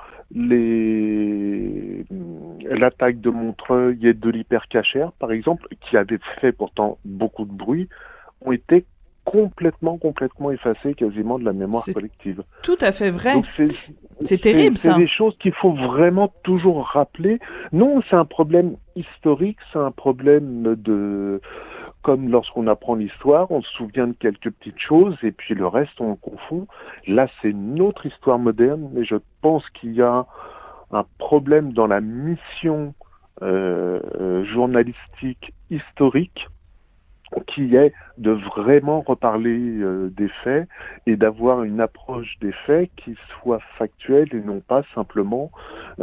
les... l'attaque de Montreuil et de l'hypercachère, par exemple, qui avait fait pourtant beaucoup de bruit, ont été complètement, complètement effacées quasiment de la mémoire c'est collective. Tout à fait vrai. Donc c'est, c'est terrible, c'est, ça. C'est des choses qu'il faut vraiment toujours rappeler. Non, c'est un problème historique, c'est un problème de... Comme lorsqu'on apprend l'histoire, on se souvient de quelques petites choses et puis le reste, on le confond. Là, c'est une autre histoire moderne, mais je pense qu'il y a un problème dans la mission euh, journalistique historique qui est de vraiment reparler euh, des faits et d'avoir une approche des faits qui soit factuelle et non pas simplement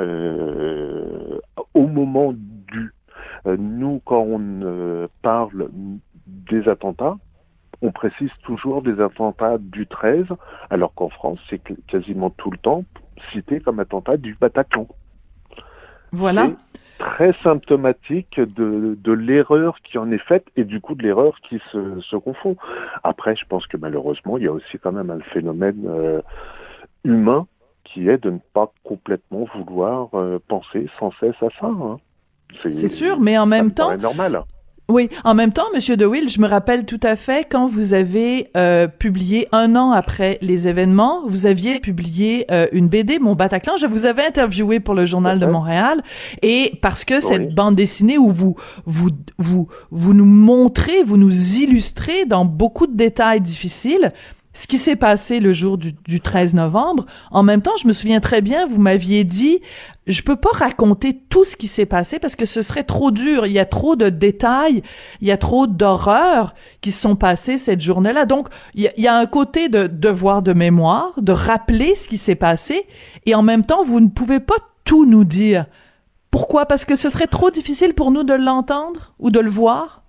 euh, au moment du. Euh, nous, quand on euh, parle des attentats, on précise toujours des attentats du treize, alors qu'en France, c'est quasiment tout le temps cité comme attentat du Bataclan. Voilà. C'est très symptomatique de, de l'erreur qui en est faite et du coup de l'erreur qui se, se confond. Après, je pense que malheureusement, il y a aussi quand même un phénomène euh, humain qui est de ne pas complètement vouloir euh, penser sans cesse à ça. Hein. C'est, c'est sûr, mais en même temps... C'est normal. Oui, en même temps, Monsieur DeWill, je me rappelle tout à fait quand vous avez euh, publié un an après les événements, vous aviez publié euh, une B D, Mon Bataclan. Je vous avais interviewé pour le Journal de Montréal, et parce que cette oui. bande dessinée où vous vous vous vous nous montrez, vous nous illustrez dans beaucoup de détails difficiles ce qui s'est passé le jour du, du treize novembre. En même temps, je me souviens très bien, vous m'aviez dit, je peux pas raconter tout ce qui s'est passé parce que ce serait trop dur. Il y a trop de détails, il y a trop d'horreurs qui se sont passées cette journée-là. Donc, il y a, il y a un côté de devoir de mémoire, de rappeler ce qui s'est passé, et en même temps, vous ne pouvez pas tout nous dire. Pourquoi? Parce que ce serait trop difficile pour nous de l'entendre ou de le voir?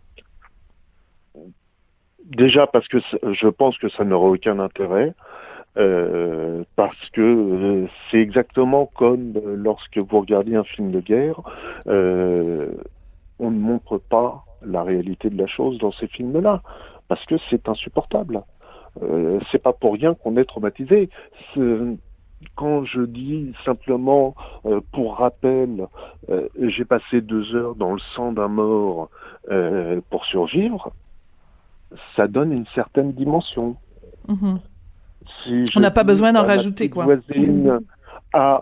Déjà parce que je pense que ça n'aura aucun intérêt, euh, parce que euh, c'est exactement comme lorsque vous regardez un film de guerre, euh, on ne montre pas la réalité de la chose dans ces films-là, parce que c'est insupportable. Euh, c'est pas pour rien qu'on est traumatisé. C'est, quand je dis simplement, euh, pour rappel, euh, j'ai passé deux heures dans le sang d'un mort euh, pour survivre, ça donne une certaine dimension. Mmh. Si on n'a pas besoin d'en rajouter, quoi. Ma voisine a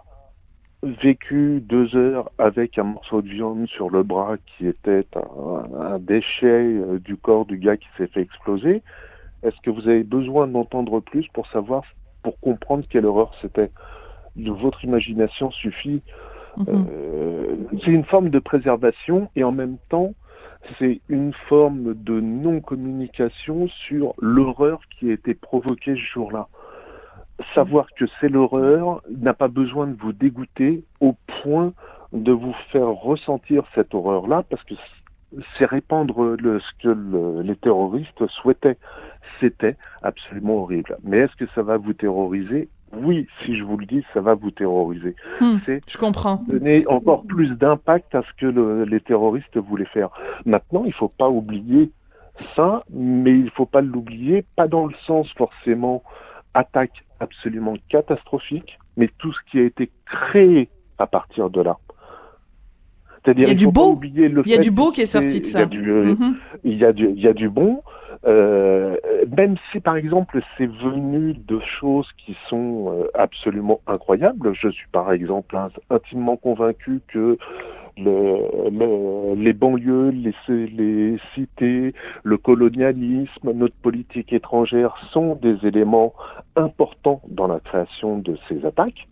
vécu deux heures avec un morceau de viande sur le bras qui était un, un déchet du corps du gars qui s'est fait exploser. Est-ce que vous avez besoin d'entendre plus pour savoir, pour comprendre quelle horreur c'était? Votre imagination suffit. Mmh. Euh, c'est une forme de préservation et en même temps, c'est une forme de non-communication sur l'horreur qui a été provoquée ce jour-là. Savoir que c'est l'horreur n'a pas besoin de vous dégoûter au point de vous faire ressentir cette horreur-là, parce que c'est répandre le, ce que le, les terroristes souhaitaient. C'était absolument horrible. Mais est-ce que ça va vous terroriser? Oui, si je vous le dis, ça va vous terroriser. Hum, c'est je comprends. Donner encore plus d'impact à ce que le, les terroristes voulaient faire. Maintenant, il ne faut pas oublier ça, mais il ne faut pas l'oublier, pas dans le sens forcément attaque absolument catastrophique, mais tout ce qui a été créé à partir de là. C'est-à-dire, il y a il du faut beau. Pas oublier le il y a fait du beau qui est sorti de ça. Il y a du, euh, mm-hmm. il y a du, il y a du bon. Euh, même si, par exemple, c'est venu de choses qui sont euh, absolument incroyables. Je suis, par exemple, hein, intimement convaincu que le, le, les banlieues, les, les cités, le colonialisme, notre politique étrangère sont des éléments importants dans la création de ces attaques.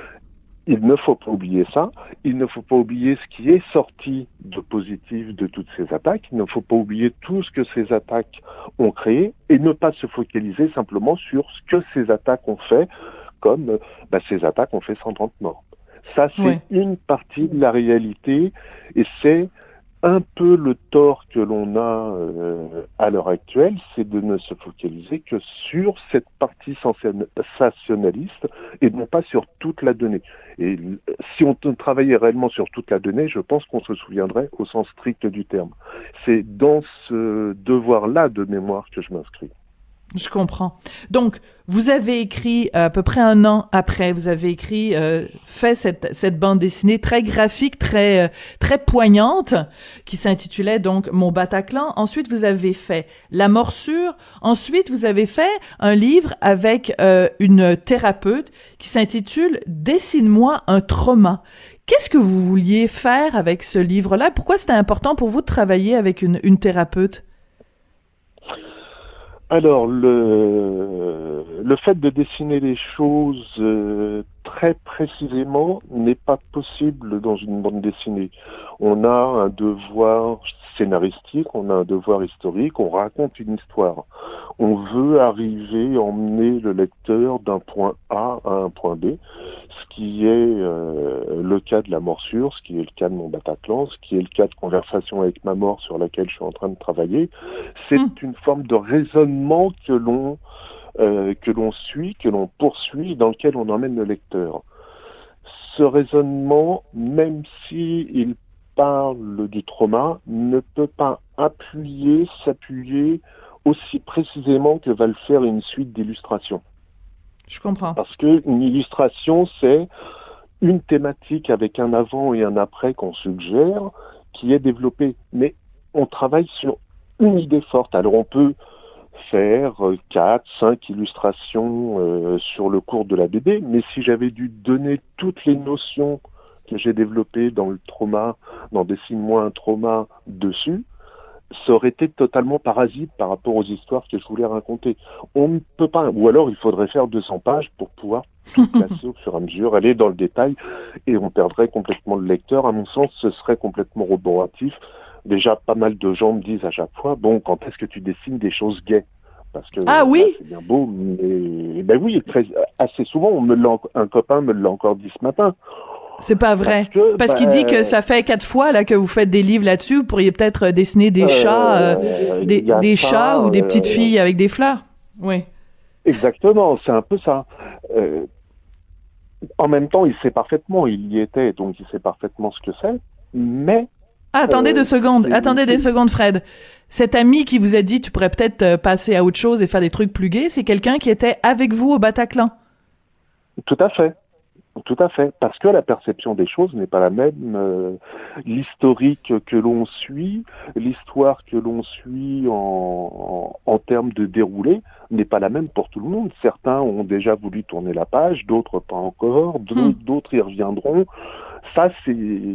Il ne faut pas oublier ça. Il ne faut pas oublier ce qui est sorti de positif de toutes ces attaques. Il ne faut pas oublier tout ce que ces attaques ont créé et ne pas se focaliser simplement sur ce que ces attaques ont fait, comme bah, ces attaques ont fait cent trente morts. Ça, c'est Oui. une partie de la réalité et c'est un peu le tort que l'on a euh, à l'heure actuelle, c'est de ne se focaliser que sur cette partie sensationnaliste et non pas sur toute la donnée. Et si on travaillait réellement sur toute la donnée, je pense qu'on se souviendrait au sens strict du terme. C'est dans ce devoir-là de mémoire que je m'inscris. Je comprends. Donc, vous avez écrit à peu près un an après, vous avez écrit, euh, fait cette cette bande dessinée très graphique, très euh, très poignante, qui s'intitulait donc Mon Bataclan. Ensuite, vous avez fait La Morsure. Ensuite, vous avez fait un livre avec euh, une thérapeute qui s'intitule Dessine-moi un trauma. Qu'est-ce que vous vouliez faire avec ce livre-là? Pourquoi c'était important pour vous de travailler avec une une thérapeute? Alors, le, le fait de dessiner les choses euh, très précisément n'est pas possible dans une bande dessinée. On a un devoir scénaristique, on a un devoir historique, on raconte une histoire. On veut arriver, emmener le lecteur d'un point A à un point B, ce qui est euh, le cas de La Morsure, ce qui est le cas de Mon Bataclan, ce qui est le cas de Conversation avec ma mort sur laquelle je suis en train de travailler. C'est mmh. une forme de raisonnement que l'on euh, que l'on suit, que l'on poursuit, dans lequel on emmène le lecteur. Ce raisonnement, même s'il parle du trauma, ne peut pas appuyer, s'appuyer aussi précisément que va le faire une suite d'illustrations. Je comprends. Parce qu'une illustration, c'est une thématique avec un avant et un après qu'on suggère, qui est développée. Mais on travaille sur une idée forte. Alors on peut faire quatre, cinq illustrations euh, sur le cours de la B D, mais si j'avais dû donner toutes les notions que j'ai développées dans le trauma, dans Dessine-moi un trauma dessus, ça aurait été totalement parasite par rapport aux histoires que je voulais raconter. On ne peut pas, ou alors il faudrait faire deux cents pages pour pouvoir tout classer au fur et à mesure, aller dans le détail, et on perdrait complètement le lecteur. À mon sens, ce serait complètement roboratif. Déjà, pas mal de gens me disent à chaque fois, bon, quand est-ce que tu dessines des choses gaies? Parce que ah oui, là, c'est bien beau, mais ben oui, très, assez souvent, on me l'a, un copain me l'a encore dit ce matin. C'est pas vrai. Parce, que, Parce ben, qu'il dit que ça fait quatre fois là que vous faites des livres là-dessus. Vous pourriez peut-être dessiner des euh, chats, euh, des, des ça, chats ou des petites euh, filles avec des fleurs. Oui. Exactement, c'est un peu ça. Euh, en même temps, il sait parfaitement, il y était, donc il sait parfaitement ce que c'est. Mais ah, attendez euh, deux secondes. Attendez des secondes, Fred. Cet ami qui vous a dit tu pourrais peut-être passer à autre chose et faire des trucs plus gais, c'est quelqu'un qui était avec vous au Bataclan. Tout à fait. Tout à fait, parce que la perception des choses n'est pas la même. Euh, l'historique que l'on suit, l'histoire que l'on suit en, en, en termes de déroulé n'est pas la même pour tout le monde. Certains ont déjà voulu tourner la page, d'autres pas encore, d'autres, mmh. d'autres y reviendront. Ça, c'est,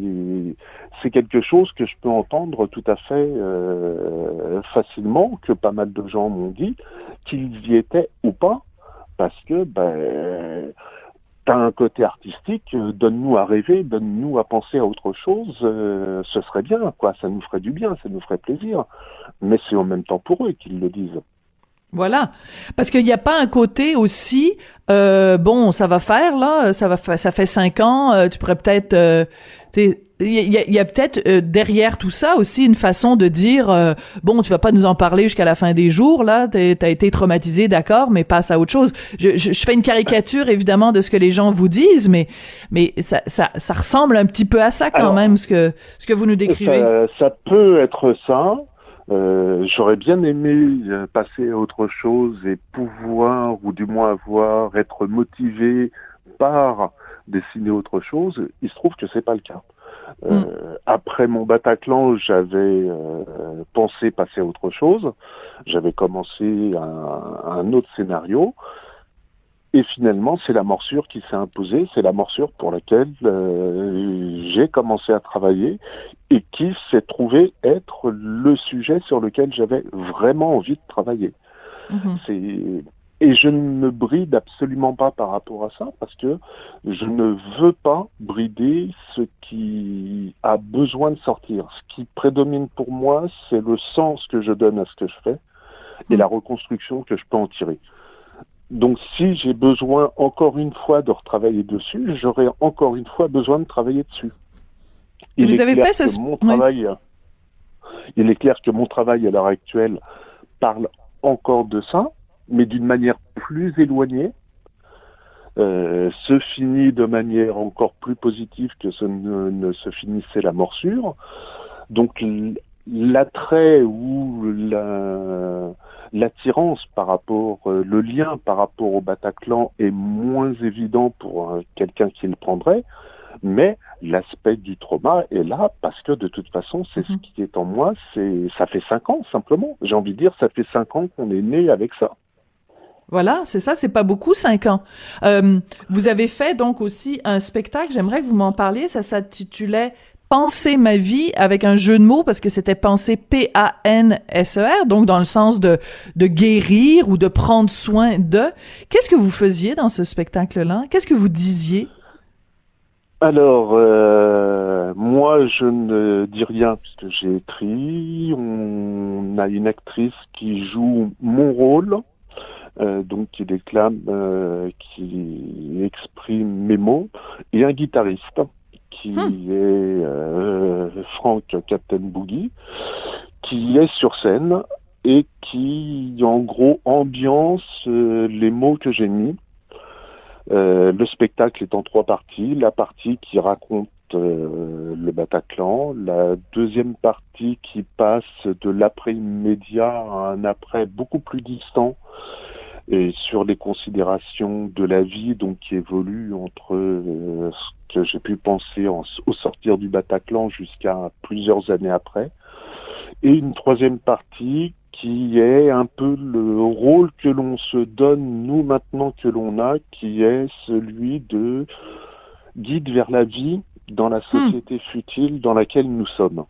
c'est quelque chose que je peux entendre tout à fait euh, facilement, que pas mal de gens m'ont dit, qu'ils y étaient ou pas, parce que ben t'as un côté artistique, euh, donne-nous à rêver, donne-nous à penser à autre chose, euh, ce serait bien, quoi, ça nous ferait du bien, ça nous ferait plaisir. Mais c'est en même temps pour eux qu'ils le disent. Voilà, parce qu'il n'y a pas un côté aussi, euh, bon, ça va faire là, ça va, ça fait cinq ans, euh, tu pourrais peut-être, euh, il y a, y a peut-être euh, derrière tout ça aussi une façon de dire, euh, bon, tu vas pas nous en parler jusqu'à la fin des jours là, t'es, t'as été traumatisé, d'accord, mais passe à autre chose. Je, je, je fais une caricature évidemment de ce que les gens vous disent, mais mais ça, ça, ça ressemble un petit peu à ça quand Alors, même ce que ce que vous nous décrivez. Ça, ça peut être ça. Euh, j'aurais bien aimé passer à autre chose et pouvoir, ou du moins avoir, être motivé par dessiner autre chose. Il se trouve que c'est pas le cas. Euh, mm. Après Mon Bataclan, j'avais euh, pensé passer à autre chose. J'avais commencé un, un autre scénario. Et finalement, c'est La Morsure qui s'est imposée. C'est La Morsure pour laquelle euh, j'ai commencé à travailler et qui s'est trouvé être le sujet sur lequel j'avais vraiment envie de travailler. Mm-hmm. C'est... Et je ne me bride absolument pas par rapport à ça, parce que je ne veux pas brider ce qui a besoin de sortir. Ce qui prédomine pour moi, c'est le sens que je donne à ce que je fais et mmh. la reconstruction que je peux en tirer. Donc si j'ai besoin encore une fois de retravailler dessus, j'aurai encore une fois besoin de travailler dessus. Il Vous est avez clair fait ce... que mon oui. travail, il est clair que mon travail à l'heure actuelle parle encore de ça, mais d'une manière plus éloignée, euh, se finit de manière encore plus positive que ce ne, ne se finissait la morsure. Donc l'attrait ou la, l'attirance par rapport, euh, le lien par rapport au Bataclan est moins évident pour euh, quelqu'un qui le prendrait, mais l'aspect du trauma est là parce que de toute façon, c'est mmh. ce qui est en moi, c'est, ça fait cinq ans simplement. J'ai envie de dire, ça fait cinq ans qu'on est né avec ça. Voilà, c'est ça, c'est pas beaucoup, cinq ans. Euh, vous avez fait donc aussi un spectacle, j'aimerais que vous m'en parliez, ça s'intitulait Penser ma vie, avec un jeu de mots, parce que c'était penser P A N S E R, donc dans le sens de, de guérir ou de prendre soin de. Qu'est-ce que vous faisiez dans ce spectacle-là? Qu'est-ce que vous disiez? Alors, euh, moi, je ne dis rien puisque j'ai écrit. On a une actrice qui joue mon rôle, euh, donc qui déclame, euh, qui exprime mes mots, et un guitariste qui hum. est euh, Frank Captain Boogie, qui est sur scène et qui, en gros, ambiance euh, les mots que j'ai mis. Euh, le spectacle est en trois parties. La partie qui raconte euh, le Bataclan, la deuxième partie qui passe de l'après-immédiat à un après beaucoup plus distant, et sur les considérations de la vie, donc qui évolue entre euh, ce que j'ai pu penser en, au sortir du Bataclan jusqu'à plusieurs années après, et une troisième partie qui est un peu le rôle que l'on se donne, nous, maintenant que l'on a, qui est celui de guide vers la vie dans la société mmh. futile dans laquelle nous sommes.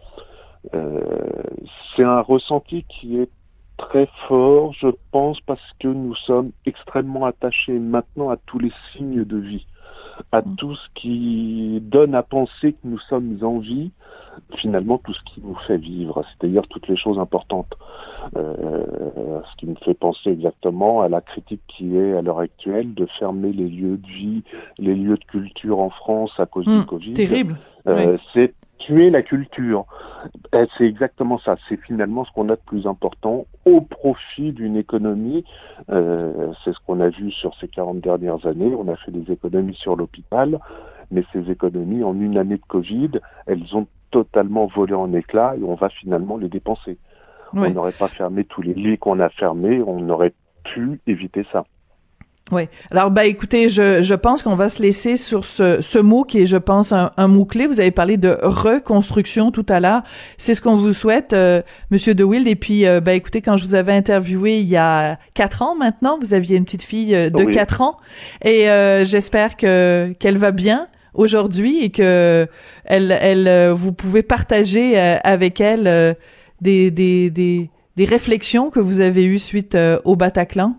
Euh, c'est un ressenti qui est très fort, je pense, parce que nous sommes extrêmement attachés maintenant à tous les signes de vie, à mmh. tout ce qui donne à penser que nous sommes en vie, finalement tout ce qui nous fait vivre, c'est-à-dire toutes les choses importantes. Euh, ce qui me fait penser exactement à la critique qui est à l'heure actuelle de fermer les lieux de vie, les lieux de culture en France à cause mmh, du Covid. Terrible. Euh, oui. C'est tuer la culture. Et c'est exactement ça. C'est finalement ce qu'on a de plus important au profit d'une économie. Euh, c'est ce qu'on a vu sur ces quarante dernières années. On a fait des économies sur l'hôpital, mais ces économies, en une année de Covid, elles ont totalement volé en éclats et on va finalement les dépenser. Oui. On n'aurait pas fermé tous les lits qu'on a fermés, on aurait pu éviter ça. Oui. Alors, ben, écoutez, je, je pense qu'on va se laisser sur ce, ce mot qui est, je pense, un, un mot-clé. Vous avez parlé de reconstruction tout à l'heure. C'est ce qu'on vous souhaite, euh, Monsieur DeWilde. Et puis, euh, ben, écoutez, quand je vous avais interviewé il y a quatre ans maintenant, vous aviez une petite fille de oui. quatre ans. Et, euh, j'espère que, qu'elle va bien aujourd'hui et que elle, elle, vous pouvez partager euh, avec elle euh, des, des, des, des réflexions que vous avez eues suite euh, au Bataclan.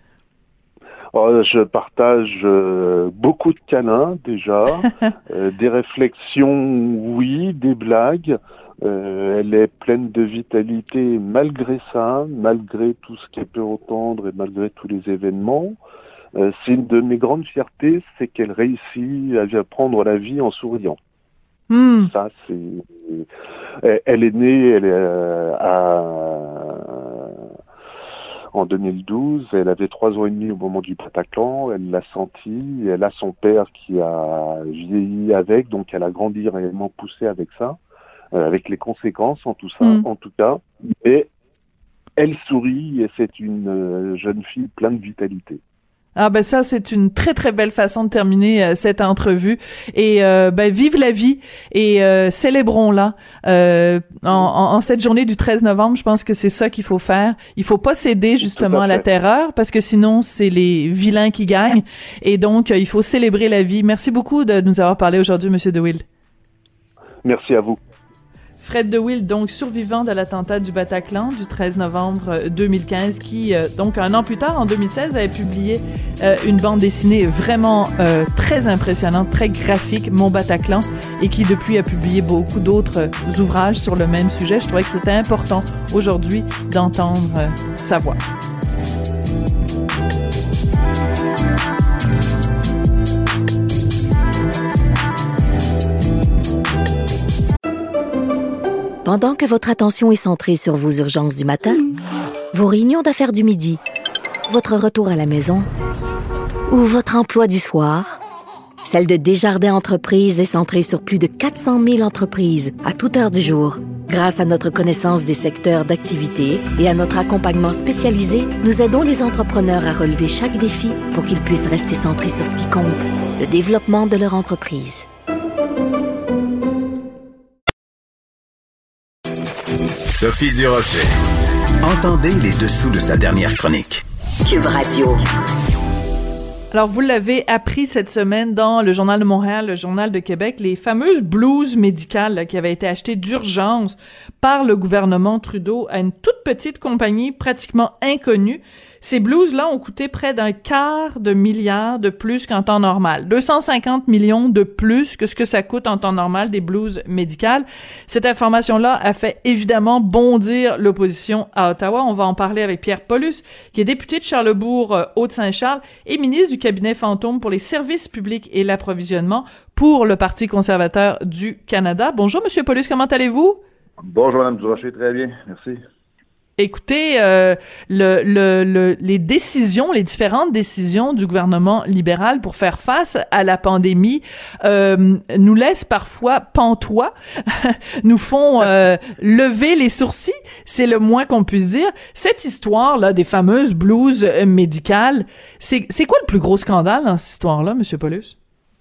Oh, je partage euh, beaucoup de câlins déjà, euh, des réflexions, oui, des blagues. Euh, elle est pleine de vitalité malgré ça, malgré tout ce qu'elle peut entendre et malgré tous les événements. Euh, c'est une de mes grandes fiertés, c'est qu'elle réussit à prendre la vie en souriant. Mmh. Ça, c'est. Elle est née, elle est euh, à. En deux mille douze, elle avait trois ans et demi au moment du Bataclan, elle l'a senti, elle a son père qui a vieilli avec, donc elle a grandi réellement poussée avec ça, euh, avec les conséquences en tout ça, mmh. en tout cas, et elle sourit et c'est une euh, jeune fille pleine de vitalité. Ah ben ça c'est une très très belle façon de terminer euh, cette entrevue et euh, ben vive la vie et euh, célébrons-la euh, en, en, en cette journée du treize novembre. Je pense que c'est ça qu'il faut faire. Il faut pas céder justement à, à la terreur parce que sinon c'est les vilains qui gagnent et donc euh, il faut célébrer la vie. Merci beaucoup de nous avoir parlé aujourd'hui, Monsieur DeWilde. Merci à vous. Fred DeWilde, donc survivant de l'attentat du Bataclan du treize novembre deux mille quinze, qui, euh, donc un an plus tard, en deux mille seize, avait publié euh, une bande dessinée vraiment euh, très impressionnante, très graphique, Mon Bataclan, et qui depuis a publié beaucoup d'autres euh, ouvrages sur le même sujet. Je trouvais que c'était important aujourd'hui d'entendre euh, sa voix. Pendant que votre attention est centrée sur vos urgences du matin, vos réunions d'affaires du midi, votre retour à la maison ou votre emploi du soir, celle de Desjardins Entreprises est centrée sur plus de quatre cent mille entreprises à toute heure du jour. Grâce à notre connaissance des secteurs d'activité et à notre accompagnement spécialisé, nous aidons les entrepreneurs à relever chaque défi pour qu'ils puissent rester centrés sur ce qui compte, le développement de leur entreprise. Sophie Durocher. Entendez les dessous de sa dernière chronique. Cube Radio. Alors, vous l'avez appris cette semaine dans le Journal de Montréal, le Journal de Québec, les fameuses blouses médicales là, qui avaient été achetées d'urgence par le gouvernement Trudeau à une toute petite compagnie pratiquement inconnue. Ces blouses-là ont coûté près d'un quart de milliard de plus qu'en temps normal. deux cent cinquante millions de plus que ce que ça coûte en temps normal des blouses médicales. Cette information-là a fait évidemment bondir l'opposition à Ottawa. On va en parler avec Pierre Paulus, qui est député de Charlesbourg-Haute-Saint-Charles et ministre du cabinet fantôme pour les services publics et l'approvisionnement pour le Parti conservateur du Canada. Bonjour, Monsieur Paulus, comment allez-vous? Bonjour, Mme Durocher, très bien, merci. Écoutez, euh, le, le, le, les décisions, les différentes décisions du gouvernement libéral pour faire face à la pandémie euh, nous laissent parfois pantois, nous font euh, lever les sourcils, c'est le moins qu'on puisse dire. Cette histoire-là des fameuses blouses médicales, c'est, c'est quoi le plus gros scandale dans cette histoire-là, M. Paulus?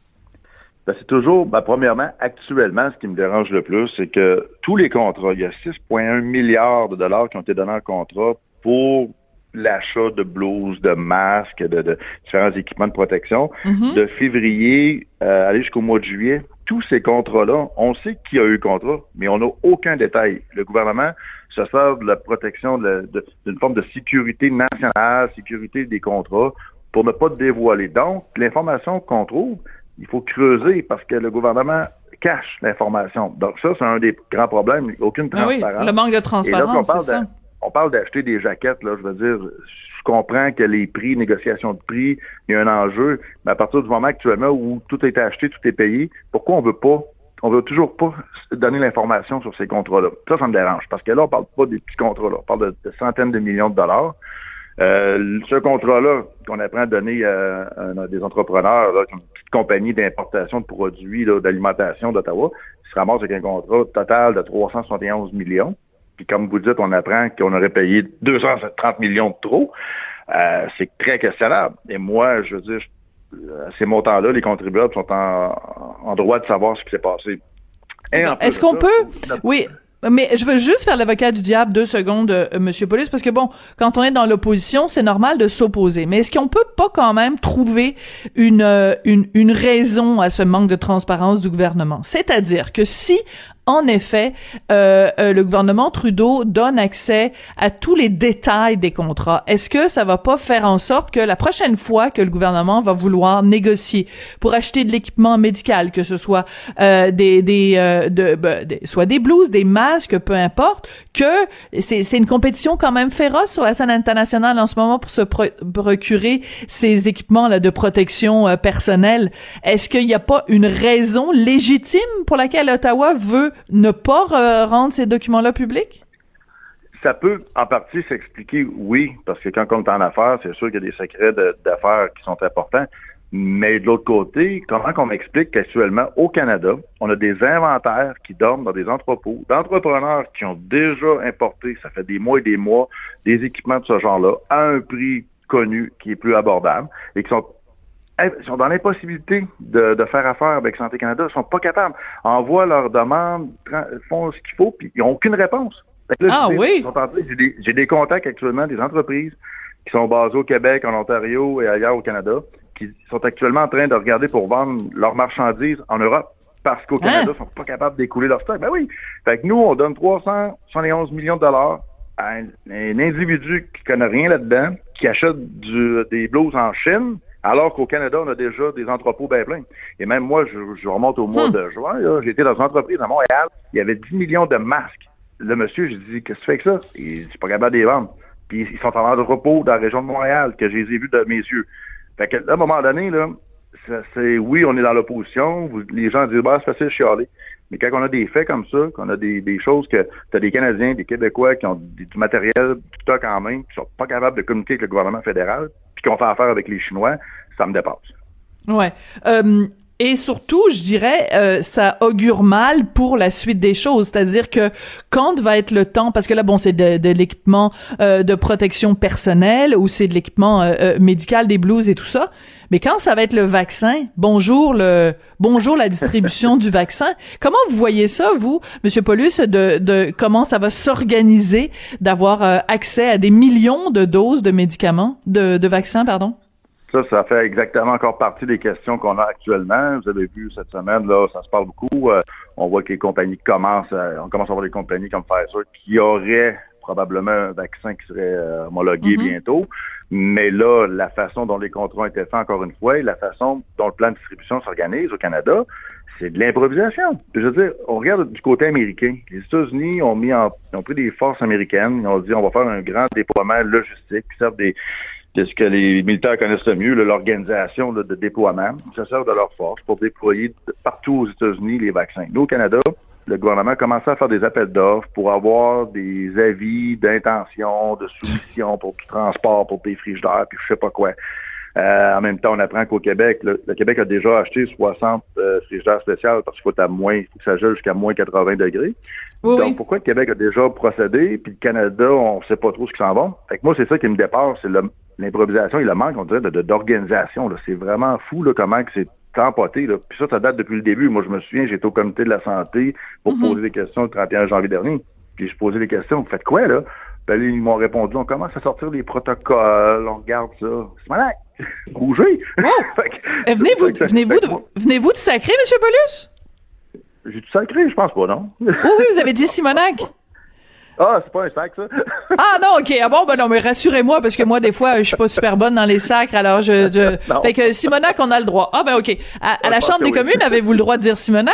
Ben, c'est toujours, ben, premièrement, actuellement, ce qui me dérange le plus, c'est que tous les contrats, il y a six virgule un milliards de dollars qui ont été donnés en contrat pour l'achat de blouses, de masques, de, de différents équipements de protection. Mm-hmm. De février euh, aller jusqu'au mois de juillet, tous ces contrats-là, on sait qui a eu le contrat, mais on n'a aucun détail. Le gouvernement se sert de la protection, de la, de, d'une forme de sécurité nationale, sécurité des contrats, pour ne pas dévoiler. Donc, l'information qu'on trouve, il faut creuser parce que le gouvernement cache l'information. Donc ça, c'est un des grands problèmes. Aucune transparence. Ah oui, le manque de transparence, là, c'est ça. On parle d'acheter des jaquettes, là, je veux dire, je comprends que les prix, négociation de prix, il y a un enjeu, mais à partir du moment actuellement où tout est acheté, tout est payé, pourquoi on veut pas, on veut toujours pas donner l'information sur ces contrats-là? Ça, ça me dérange, parce que là, on parle pas des petits contrats, là, on parle de, de centaines de millions de dollars. Euh, ce contrat-là qu'on apprend à donner à, à des entrepreneurs, là, une petite compagnie d'importation de produits là, d'alimentation d'Ottawa, qui se ramasse avec un contrat total de trois cent soixante et onze millions. Puis comme vous dites, on apprend qu'on aurait payé deux cent trente millions de trop. Euh, c'est très questionnable. Et moi, je veux dire, à ces montants-là, les contribuables sont en, en droit de savoir ce qui s'est passé. Et Est-ce qu'on ça, peut... Oui... Mais je veux juste faire l'avocat du diable deux secondes, euh, Monsieur Paulus, parce que bon, quand on est dans l'opposition, c'est normal de s'opposer. Mais est-ce qu'on peut pas quand même trouver une, euh, une, une raison à ce manque de transparence du gouvernement? C'est-à-dire que si, en effet, euh, euh, le gouvernement Trudeau donne accès à tous les détails des contrats, est-ce que ça va pas faire en sorte que la prochaine fois que le gouvernement va vouloir négocier pour acheter de l'équipement médical, que ce soit euh, des, des, euh, de, de, de, soit des blouses, des masques, peu importe, que c'est, c'est une compétition quand même féroce sur la scène internationale en ce moment pour se pro- procurer ces équipements là de protection euh, personnelle. Est-ce qu'il n'y a pas une raison légitime pour laquelle Ottawa veut ne pas euh, rendre ces documents-là publics? Ça peut en partie s'expliquer, oui, parce que quand on est en affaires, c'est sûr qu'il y a des secrets de, d'affaires qui sont importants. Mais de l'autre côté, comment qu'on m'explique qu'actuellement, au Canada, on a des inventaires qui dorment dans des entrepôts, d'entrepreneurs qui ont déjà importé, ça fait des mois et des mois, des équipements de ce genre-là, à un prix connu qui est plus abordable, et qui sont Ils sont dans l'impossibilité de, de faire affaire avec Santé Canada. Ils sont pas capables. Envoient leurs demandes, font ce qu'il faut, puis ils n'ont aucune réponse. Là, ah j'ai, oui? Sont en train, j'ai, des, j'ai des contacts actuellement des entreprises qui sont basées au Québec, en Ontario et ailleurs au Canada, qui sont actuellement en train de regarder pour vendre leurs marchandises en Europe. Parce qu'au Canada, ils hein? sont pas capables d'écouler leur stock. Ben oui. Fait que nous, on donne trois cent soixante et onze millions de dollars à un, un individu qui connaît rien là-dedans, qui achète du, des blouses en Chine, alors qu'au Canada, on a déjà des entrepôts bien pleins. Et même moi, je, je remonte au mois hum. de juin, là, j'étais dans une entreprise à Montréal, il y avait dix millions de masques. Le monsieur, j'ai dit, qu'est-ce que tu fais avec ça? Il dit, je suis pas capable de les vendre. Puis ils sont en entrepôt dans la région de Montréal, que je les ai vus de mes yeux. Fait qu'à un moment donné, là, ça, c'est oui, on est dans l'opposition, vous, les gens disent, bah, c'est facile de chialer. Mais quand on a des faits comme ça, qu'on a des, des choses que tu as des Canadiens, des Québécois qui ont du, du matériel, du stock en main, qui sont pas capables de communiquer avec le gouvernement fédéral, puis qui ont fait affaire avec les Chinois, ça me dépasse. Ouais. Euh, et surtout, je dirais, euh, ça augure mal pour la suite des choses. C'est-à-dire que quand va être le temps, parce que là, bon, c'est de, de l'équipement euh, de protection personnelle ou c'est de l'équipement euh, euh, médical, des blouses et tout ça. Mais quand ça va être le vaccin, bonjour le bonjour la distribution du vaccin. Comment vous voyez ça, vous, Monsieur Paulus, de, de comment ça va s'organiser d'avoir euh, accès à des millions de doses de médicaments, de, de vaccins, pardon? Ça, ça fait exactement encore partie des questions qu'on a actuellement. Vous avez vu cette semaine, là, ça se parle beaucoup. Euh, on voit que les compagnies commencent, à, on commence à voir des compagnies comme Pfizer qui auraient probablement un vaccin qui serait euh, homologué mm-hmm. bientôt. Mais là, la façon dont les contrats ont été faits, encore une fois, et la façon dont le plan de distribution s'organise au Canada, c'est de l'improvisation. Je veux dire, on regarde du côté américain. Les États-Unis ont mis en, ont pris des forces américaines. Ils ont dit, on va faire un grand déploiement logistique qui servent des Qu'est-ce que les militaires connaissent le mieux, là, l'organisation là, de déploiement. Ça sert de leur force pour déployer partout aux États-Unis les vaccins. Nous, au Canada, le gouvernement a commencé à faire des appels d'offres pour avoir des avis d'intention, de soumission pour du transport, pour des frigidaires, puis je sais pas quoi. Euh, en même temps, on apprend qu'au Québec, le, le Québec a déjà acheté soixante euh, frigidaires spéciaux parce qu'il faut, à moins, il faut que ça gèle jusqu'à moins quatre-vingts degrés. Oui, Donc, oui. pourquoi le Québec a déjà procédé, puis le Canada, on sait pas trop ce qui s'en va? Fait que moi, c'est ça qui me dépasse, c'est le, l'improvisation et le manque, on dirait, de, de, d'organisation. Là. C'est vraiment fou là, comment que c'est empoté. Là. Puis ça, ça date depuis le début. Moi, je me souviens, j'étais au comité de la santé pour mm-hmm. poser des questions le trente et un janvier dernier. Puis je posais des questions. Vous faites quoi, là? Puis ils m'ont répondu, on commence à sortir les protocoles, on regarde ça. C'est malade! Bougez! Oh. que, venez-vous, venez-vous, de, venez-vous de sacrer, M. Paulus? J'ai tout sacré, je pense pas, non? Oui, oui, vous avez dit Simonac. Ah, c'est pas un sac, ça? Ah non, OK. Ah bon, ben non, mais rassurez-moi, parce que moi, des fois, je suis pas super bonne dans les sacres, alors je... je... Fait que Simonac, on a le droit. Ah ben OK. À, à la Chambre des oui. communes, avez-vous le droit de dire Simonac?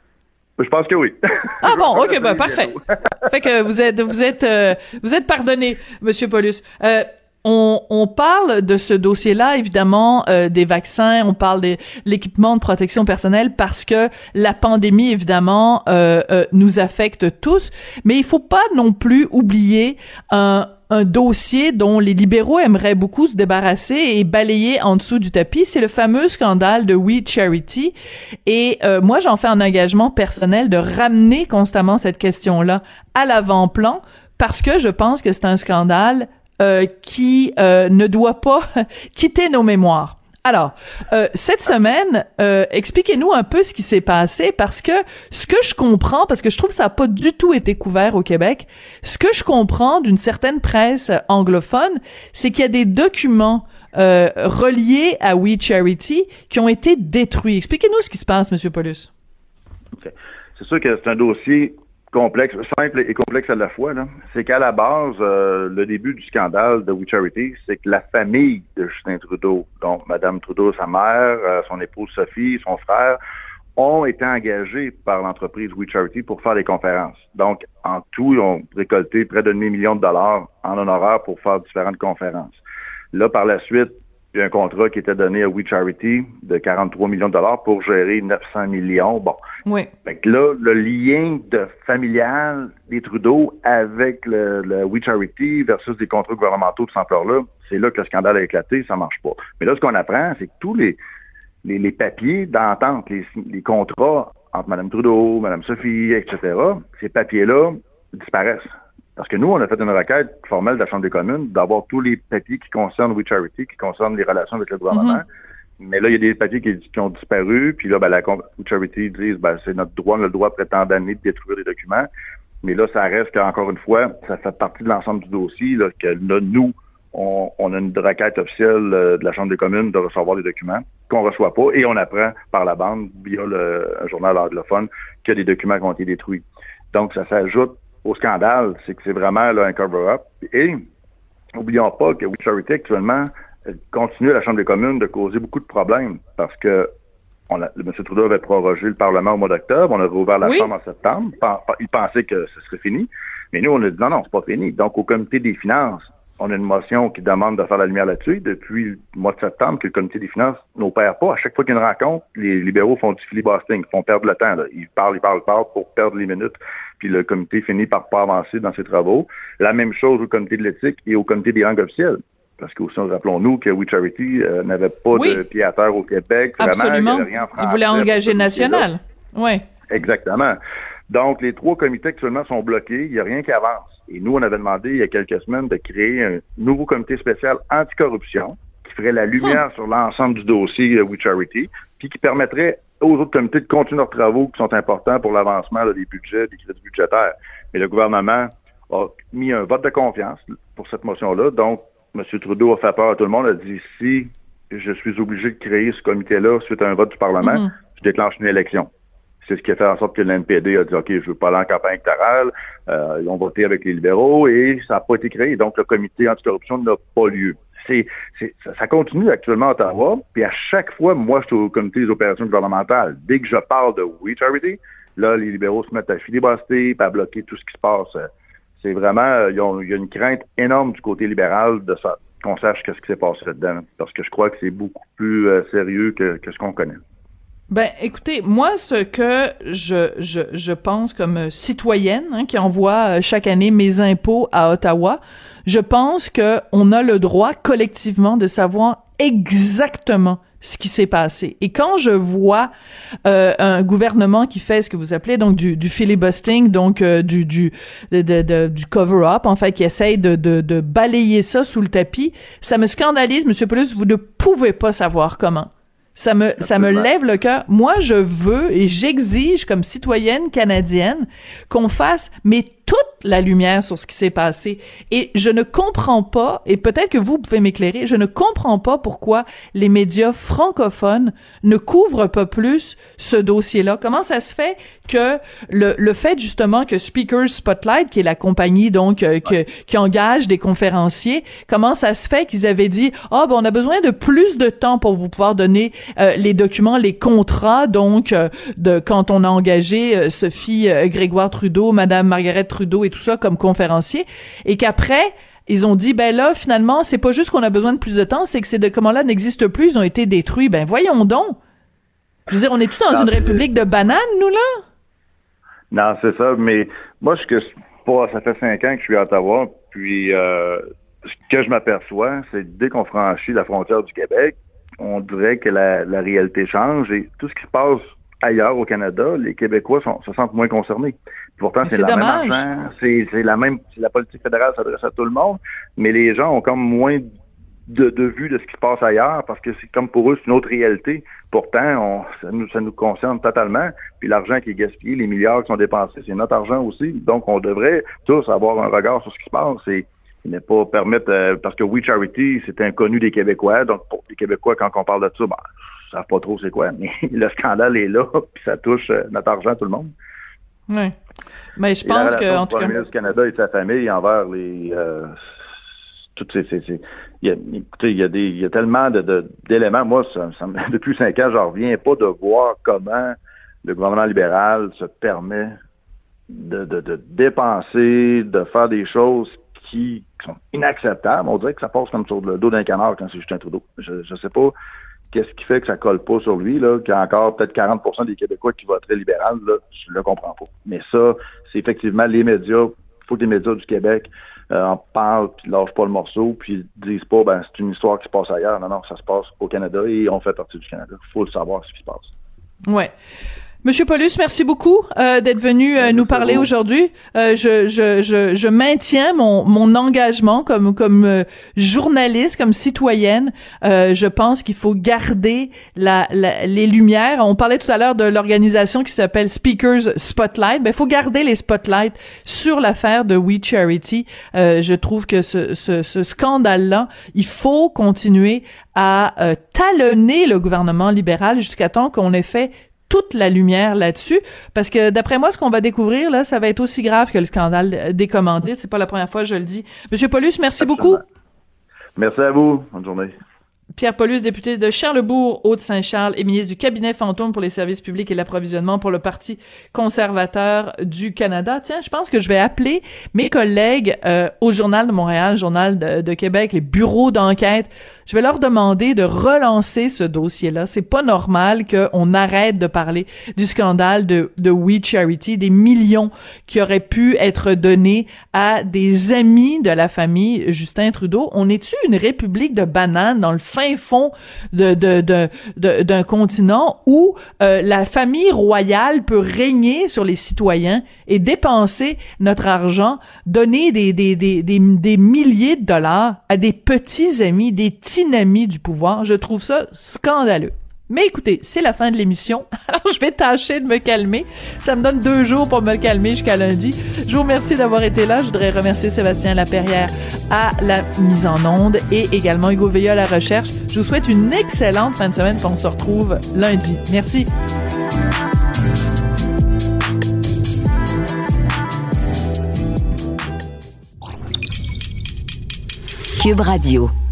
Je pense que oui. Ah bon, OK, ben parfait. Fait que vous êtes vous êtes euh, vous êtes pardonné, Monsieur Paulus. Euh, On, on parle de ce dossier-là, évidemment, euh, des vaccins, on parle de l'équipement de protection personnelle parce que la pandémie, évidemment, euh, euh, nous affecte tous, mais il faut pas non plus oublier un, un dossier dont les libéraux aimeraient beaucoup se débarrasser et balayer en dessous du tapis, c'est le fameux scandale de We Charity. Et euh, moi, j'en fais un engagement personnel de ramener constamment cette question-là à l'avant-plan parce que je pense que c'est un scandale Euh, qui euh, ne doit pas quitter nos mémoires. Alors, euh, cette semaine, euh, expliquez-nous un peu ce qui s'est passé, parce que ce que je comprends, parce que je trouve que ça n'a pas du tout été couvert au Québec, ce que je comprends d'une certaine presse anglophone, c'est qu'il y a des documents euh, reliés à We Charity qui ont été détruits. Expliquez-nous ce qui se passe, M. Paulus. Okay. C'est sûr que c'est un dossier complexe, simple et complexe à la fois, là. C'est qu'à la base, euh, le début du scandale de We Charity, c'est que la famille de Justin Trudeau, donc Mme Trudeau, sa mère, euh, son épouse Sophie, son frère, ont été engagés par l'entreprise We Charity pour faire des conférences. Donc, en tout, ils ont récolté près de demi-million de dollars en honoraires pour faire différentes conférences. Là, par la suite, il y a un contrat qui était donné à We Charity de quarante-trois millions de dollars pour gérer neuf cents millions. Bon. Oui. Fait que là, le lien de familial des Trudeau avec le, le We Charity versus des contrats gouvernementaux de cette ampleur-là, c'est là que le scandale a éclaté, ça marche pas. Mais là, ce qu'on apprend, c'est que tous les, les, les papiers d'entente, les, les contrats entre Mme Trudeau, Mme Sophie, et cetera, ces papiers-là disparaissent. Parce que nous, on a fait une requête formelle de la Chambre des communes d'avoir tous les papiers qui concernent We Charity, qui concernent les relations avec le gouvernement. Mm-hmm. Mais là, il y a des papiers qui, qui ont disparu, puis là, ben, la We Charity dit, ben, c'est notre droit, on a le droit prétend d'année de détruire des documents. Mais là, ça reste qu'encore une fois, ça fait partie de l'ensemble du dossier, là, que là, nous, on, on a une requête officielle euh, de la Chambre des communes de recevoir des documents qu'on reçoit pas, et on apprend par la bande, via le un journal anglophone, qu'il y a des documents qui ont été détruits. Donc, ça s'ajoute au scandale, c'est que c'est vraiment là, un cover-up. Et n'oublions pas que We Charity, actuellement, continue à la Chambre des communes de causer beaucoup de problèmes parce que on a, M. Trudeau avait prorogé le Parlement au mois d'octobre, on a rouvert la oui. Chambre en septembre, il pensait que ce serait fini, mais nous, on a dit non, non, c'est pas fini. Donc, au comité des finances, on a une motion qui demande de faire la lumière là-dessus. Depuis le mois de septembre, que le comité des finances n'opère pas. À chaque fois qu'il y a une rencontre, les libéraux font du filibustering, font perdre le temps. Là. Ils parlent, ils parlent, ils parlent pour perdre les minutes. Puis le comité finit par pas avancer dans ses travaux. La même chose au comité de l'éthique et au comité des langues officielles. Parce que aussi, rappelons-nous que We Charity euh, n'avait pas oui. de pied à terre au Québec. Vraiment, absolument. Il n'y avait rien en français. Il voulait engager national. Oui. Exactement. Donc, les trois comités actuellement sont bloqués. Il n'y a rien qui avance. Et nous, on avait demandé il y a quelques semaines de créer un nouveau comité spécial anticorruption qui ferait la lumière hum. sur l'ensemble du dossier euh, We Charity, puis qui permettrait aux autres comités de continuer leurs travaux qui sont importants pour l'avancement là, des budgets, des crédits budgétaires. Mais le gouvernement a mis un vote de confiance pour cette motion-là. Donc, M. Trudeau a fait peur à tout le monde, a dit si je suis obligé de créer ce comité-là suite à un vote du Parlement, mm-hmm. je déclenche une élection. C'est ce qui a fait en sorte que l'N P D a dit OK, je veux pas aller en campagne électorale. Euh, ils ont voté avec les libéraux et ça n'a pas été créé. Donc, le comité anticorruption n'a pas lieu. C'est, c'est, ça, ça continue actuellement à Ottawa. Puis à chaque fois, moi, je suis au comité des opérations gouvernementales. Dès que je parle de We Charity, là, les libéraux se mettent à filibuster, à bloquer tout ce qui se passe. C'est vraiment, il y a une crainte énorme du côté libéral de ça, qu'on sache qu'est-ce qui s'est passé là-dedans. Parce que je crois que c'est beaucoup plus euh, sérieux que, que ce qu'on connaît. Ben, écoutez, moi, ce que je je je pense comme citoyenne hein, qui envoie chaque année mes impôts à Ottawa, je pense que on a le droit collectivement de savoir exactement ce qui s'est passé. Et quand je vois euh, un gouvernement qui fait ce que vous appelez donc du, du filibustering, donc euh, du du de, de, de, du cover-up, en fait, qui essaye de, de de balayer ça sous le tapis, ça me scandalise, Monsieur Paulus. Vous ne pouvez pas savoir comment. Ça me, ça me lève le cœur. Moi, je veux et j'exige comme citoyenne canadienne qu'on fasse, mais toute la lumière sur ce qui s'est passé. Et je ne comprends pas, et peut-être que vous pouvez m'éclairer, je ne comprends pas pourquoi les médias francophones ne couvrent pas plus ce dossier-là. Comment ça se fait que le, le fait justement que Speakers Spotlight, qui est la compagnie donc euh, que, qui engage des conférenciers, comment ça se fait qu'ils avaient dit « Ah, ben on a besoin de plus de temps pour vous pouvoir donner euh, les documents, les contrats, donc euh, de quand on a engagé euh, Sophie euh, Grégoire Trudeau, Madame Margaret Trudeau et tout ça comme conférencier, et qu'après ils ont dit ben là finalement c'est pas juste qu'on a besoin de plus de temps, c'est que ces documents-là n'existent plus, ils ont été détruits. Ben voyons donc. Je veux dire, on est tous dans non, une république de bananes, nous là? Non, c'est ça, mais moi je que pas, ça fait cinq ans que je suis à Ottawa, puis euh, ce que je m'aperçois, c'est dès qu'on franchit la frontière du Québec, on dirait que la, la réalité change et tout ce qui se passe ailleurs au Canada, les Québécois sont, se sentent moins concernés. Pourtant, c'est, c'est la dommage. Même argent, c'est, c'est la même, c'est la politique fédérale s'adresse à tout le monde, mais les gens ont comme moins de, de vue de ce qui se passe ailleurs parce que c'est comme pour eux, c'est une autre réalité. Pourtant, on, ça nous, ça nous concerne totalement. Puis l'argent qui est gaspillé, les milliards qui sont dépensés, c'est notre argent aussi. Donc, on devrait tous avoir un regard sur ce qui se passe et ne pas permettre, euh, parce que We Charity, c'est inconnu des Québécois. Donc, pour les Québécois, quand on parle de ça, ben, ils savent pas trop c'est quoi, mais le scandale est là, puis ça touche euh, notre argent, tout le monde. Oui. Mais je pense que, en tout cas, le ministre du Canada et de sa famille envers les euh, toutes ces, ces, ces il y a, écoutez, il y a des, il y a tellement de, de d'éléments. Moi, ça, ça, depuis cinq ans, je reviens pas de voir comment le gouvernement libéral se permet de, de, de dépenser, de faire des choses qui sont inacceptables. On dirait que ça passe comme sur le dos d'un canard quand c'est Justin Trudeau. Je, je sais pas. Qu'est-ce qui fait que ça colle pas sur lui, là, qu'il y a encore peut-être quarante pour cent des Québécois qui voteraient libéral, là, je le comprends pas. Mais ça, c'est effectivement les médias, il faut que les médias du Québec euh, en parlent, puis lâchent pas le morceau, puis disent pas, ben, c'est une histoire qui se passe ailleurs. Non, non, ça se passe au Canada et on fait partie du Canada. Il faut le savoir, ce qui se passe. Ouais. Monsieur Paulus, merci beaucoup euh, d'être venu euh, nous parler aujourd'hui. Euh, je, je, je, je maintiens mon, mon engagement comme, comme euh, journaliste, comme citoyenne. Euh, je pense qu'il faut garder la, la, les lumières. On parlait tout à l'heure de l'organisation qui s'appelle Speakers Spotlight. Ben, il faut garder les spotlights sur l'affaire de We Charity. Euh, je trouve que ce, ce, ce scandale-là, il faut continuer à euh, talonner le gouvernement libéral jusqu'à temps qu'on ait fait toute la lumière là-dessus, parce que d'après moi, ce qu'on va découvrir, là, ça va être aussi grave que le scandale des commandites. C'est pas la première fois que je le dis. Monsieur Paulus, merci Absolument. beaucoup. Merci à vous. Bonne journée. Pierre Paulus, député de Charlesbourg, Haute-Saint-Charles et ministre du cabinet fantôme pour les services publics et l'approvisionnement pour le Parti conservateur du Canada. Tiens, je pense que je vais appeler mes collègues euh, au Journal de Montréal, Journal de, de Québec, les bureaux d'enquête. Je vais leur demander de relancer ce dossier-là. C'est pas normal qu'on arrête de parler du scandale de, de We Charity, des millions qui auraient pu être donnés à des amis de la famille Justin Trudeau. On est-tu une république de bananes dans le fin fond de, de, de, de d'un continent où euh, la famille royale peut régner sur les citoyens et dépenser notre argent, donner des, des, des, des, des milliers de dollars à des petits amis, des amis du pouvoir? Je trouve ça scandaleux. Mais écoutez, c'est la fin de l'émission, alors je vais tâcher de me calmer. Ça me donne deux jours pour me calmer jusqu'à lundi. Je vous remercie d'avoir été là. Je voudrais remercier Sébastien Laperrière à la mise en onde et également Hugo Veilleux à la recherche. Je vous souhaite une excellente fin de semaine. On se retrouve lundi. Merci. Cube Radio.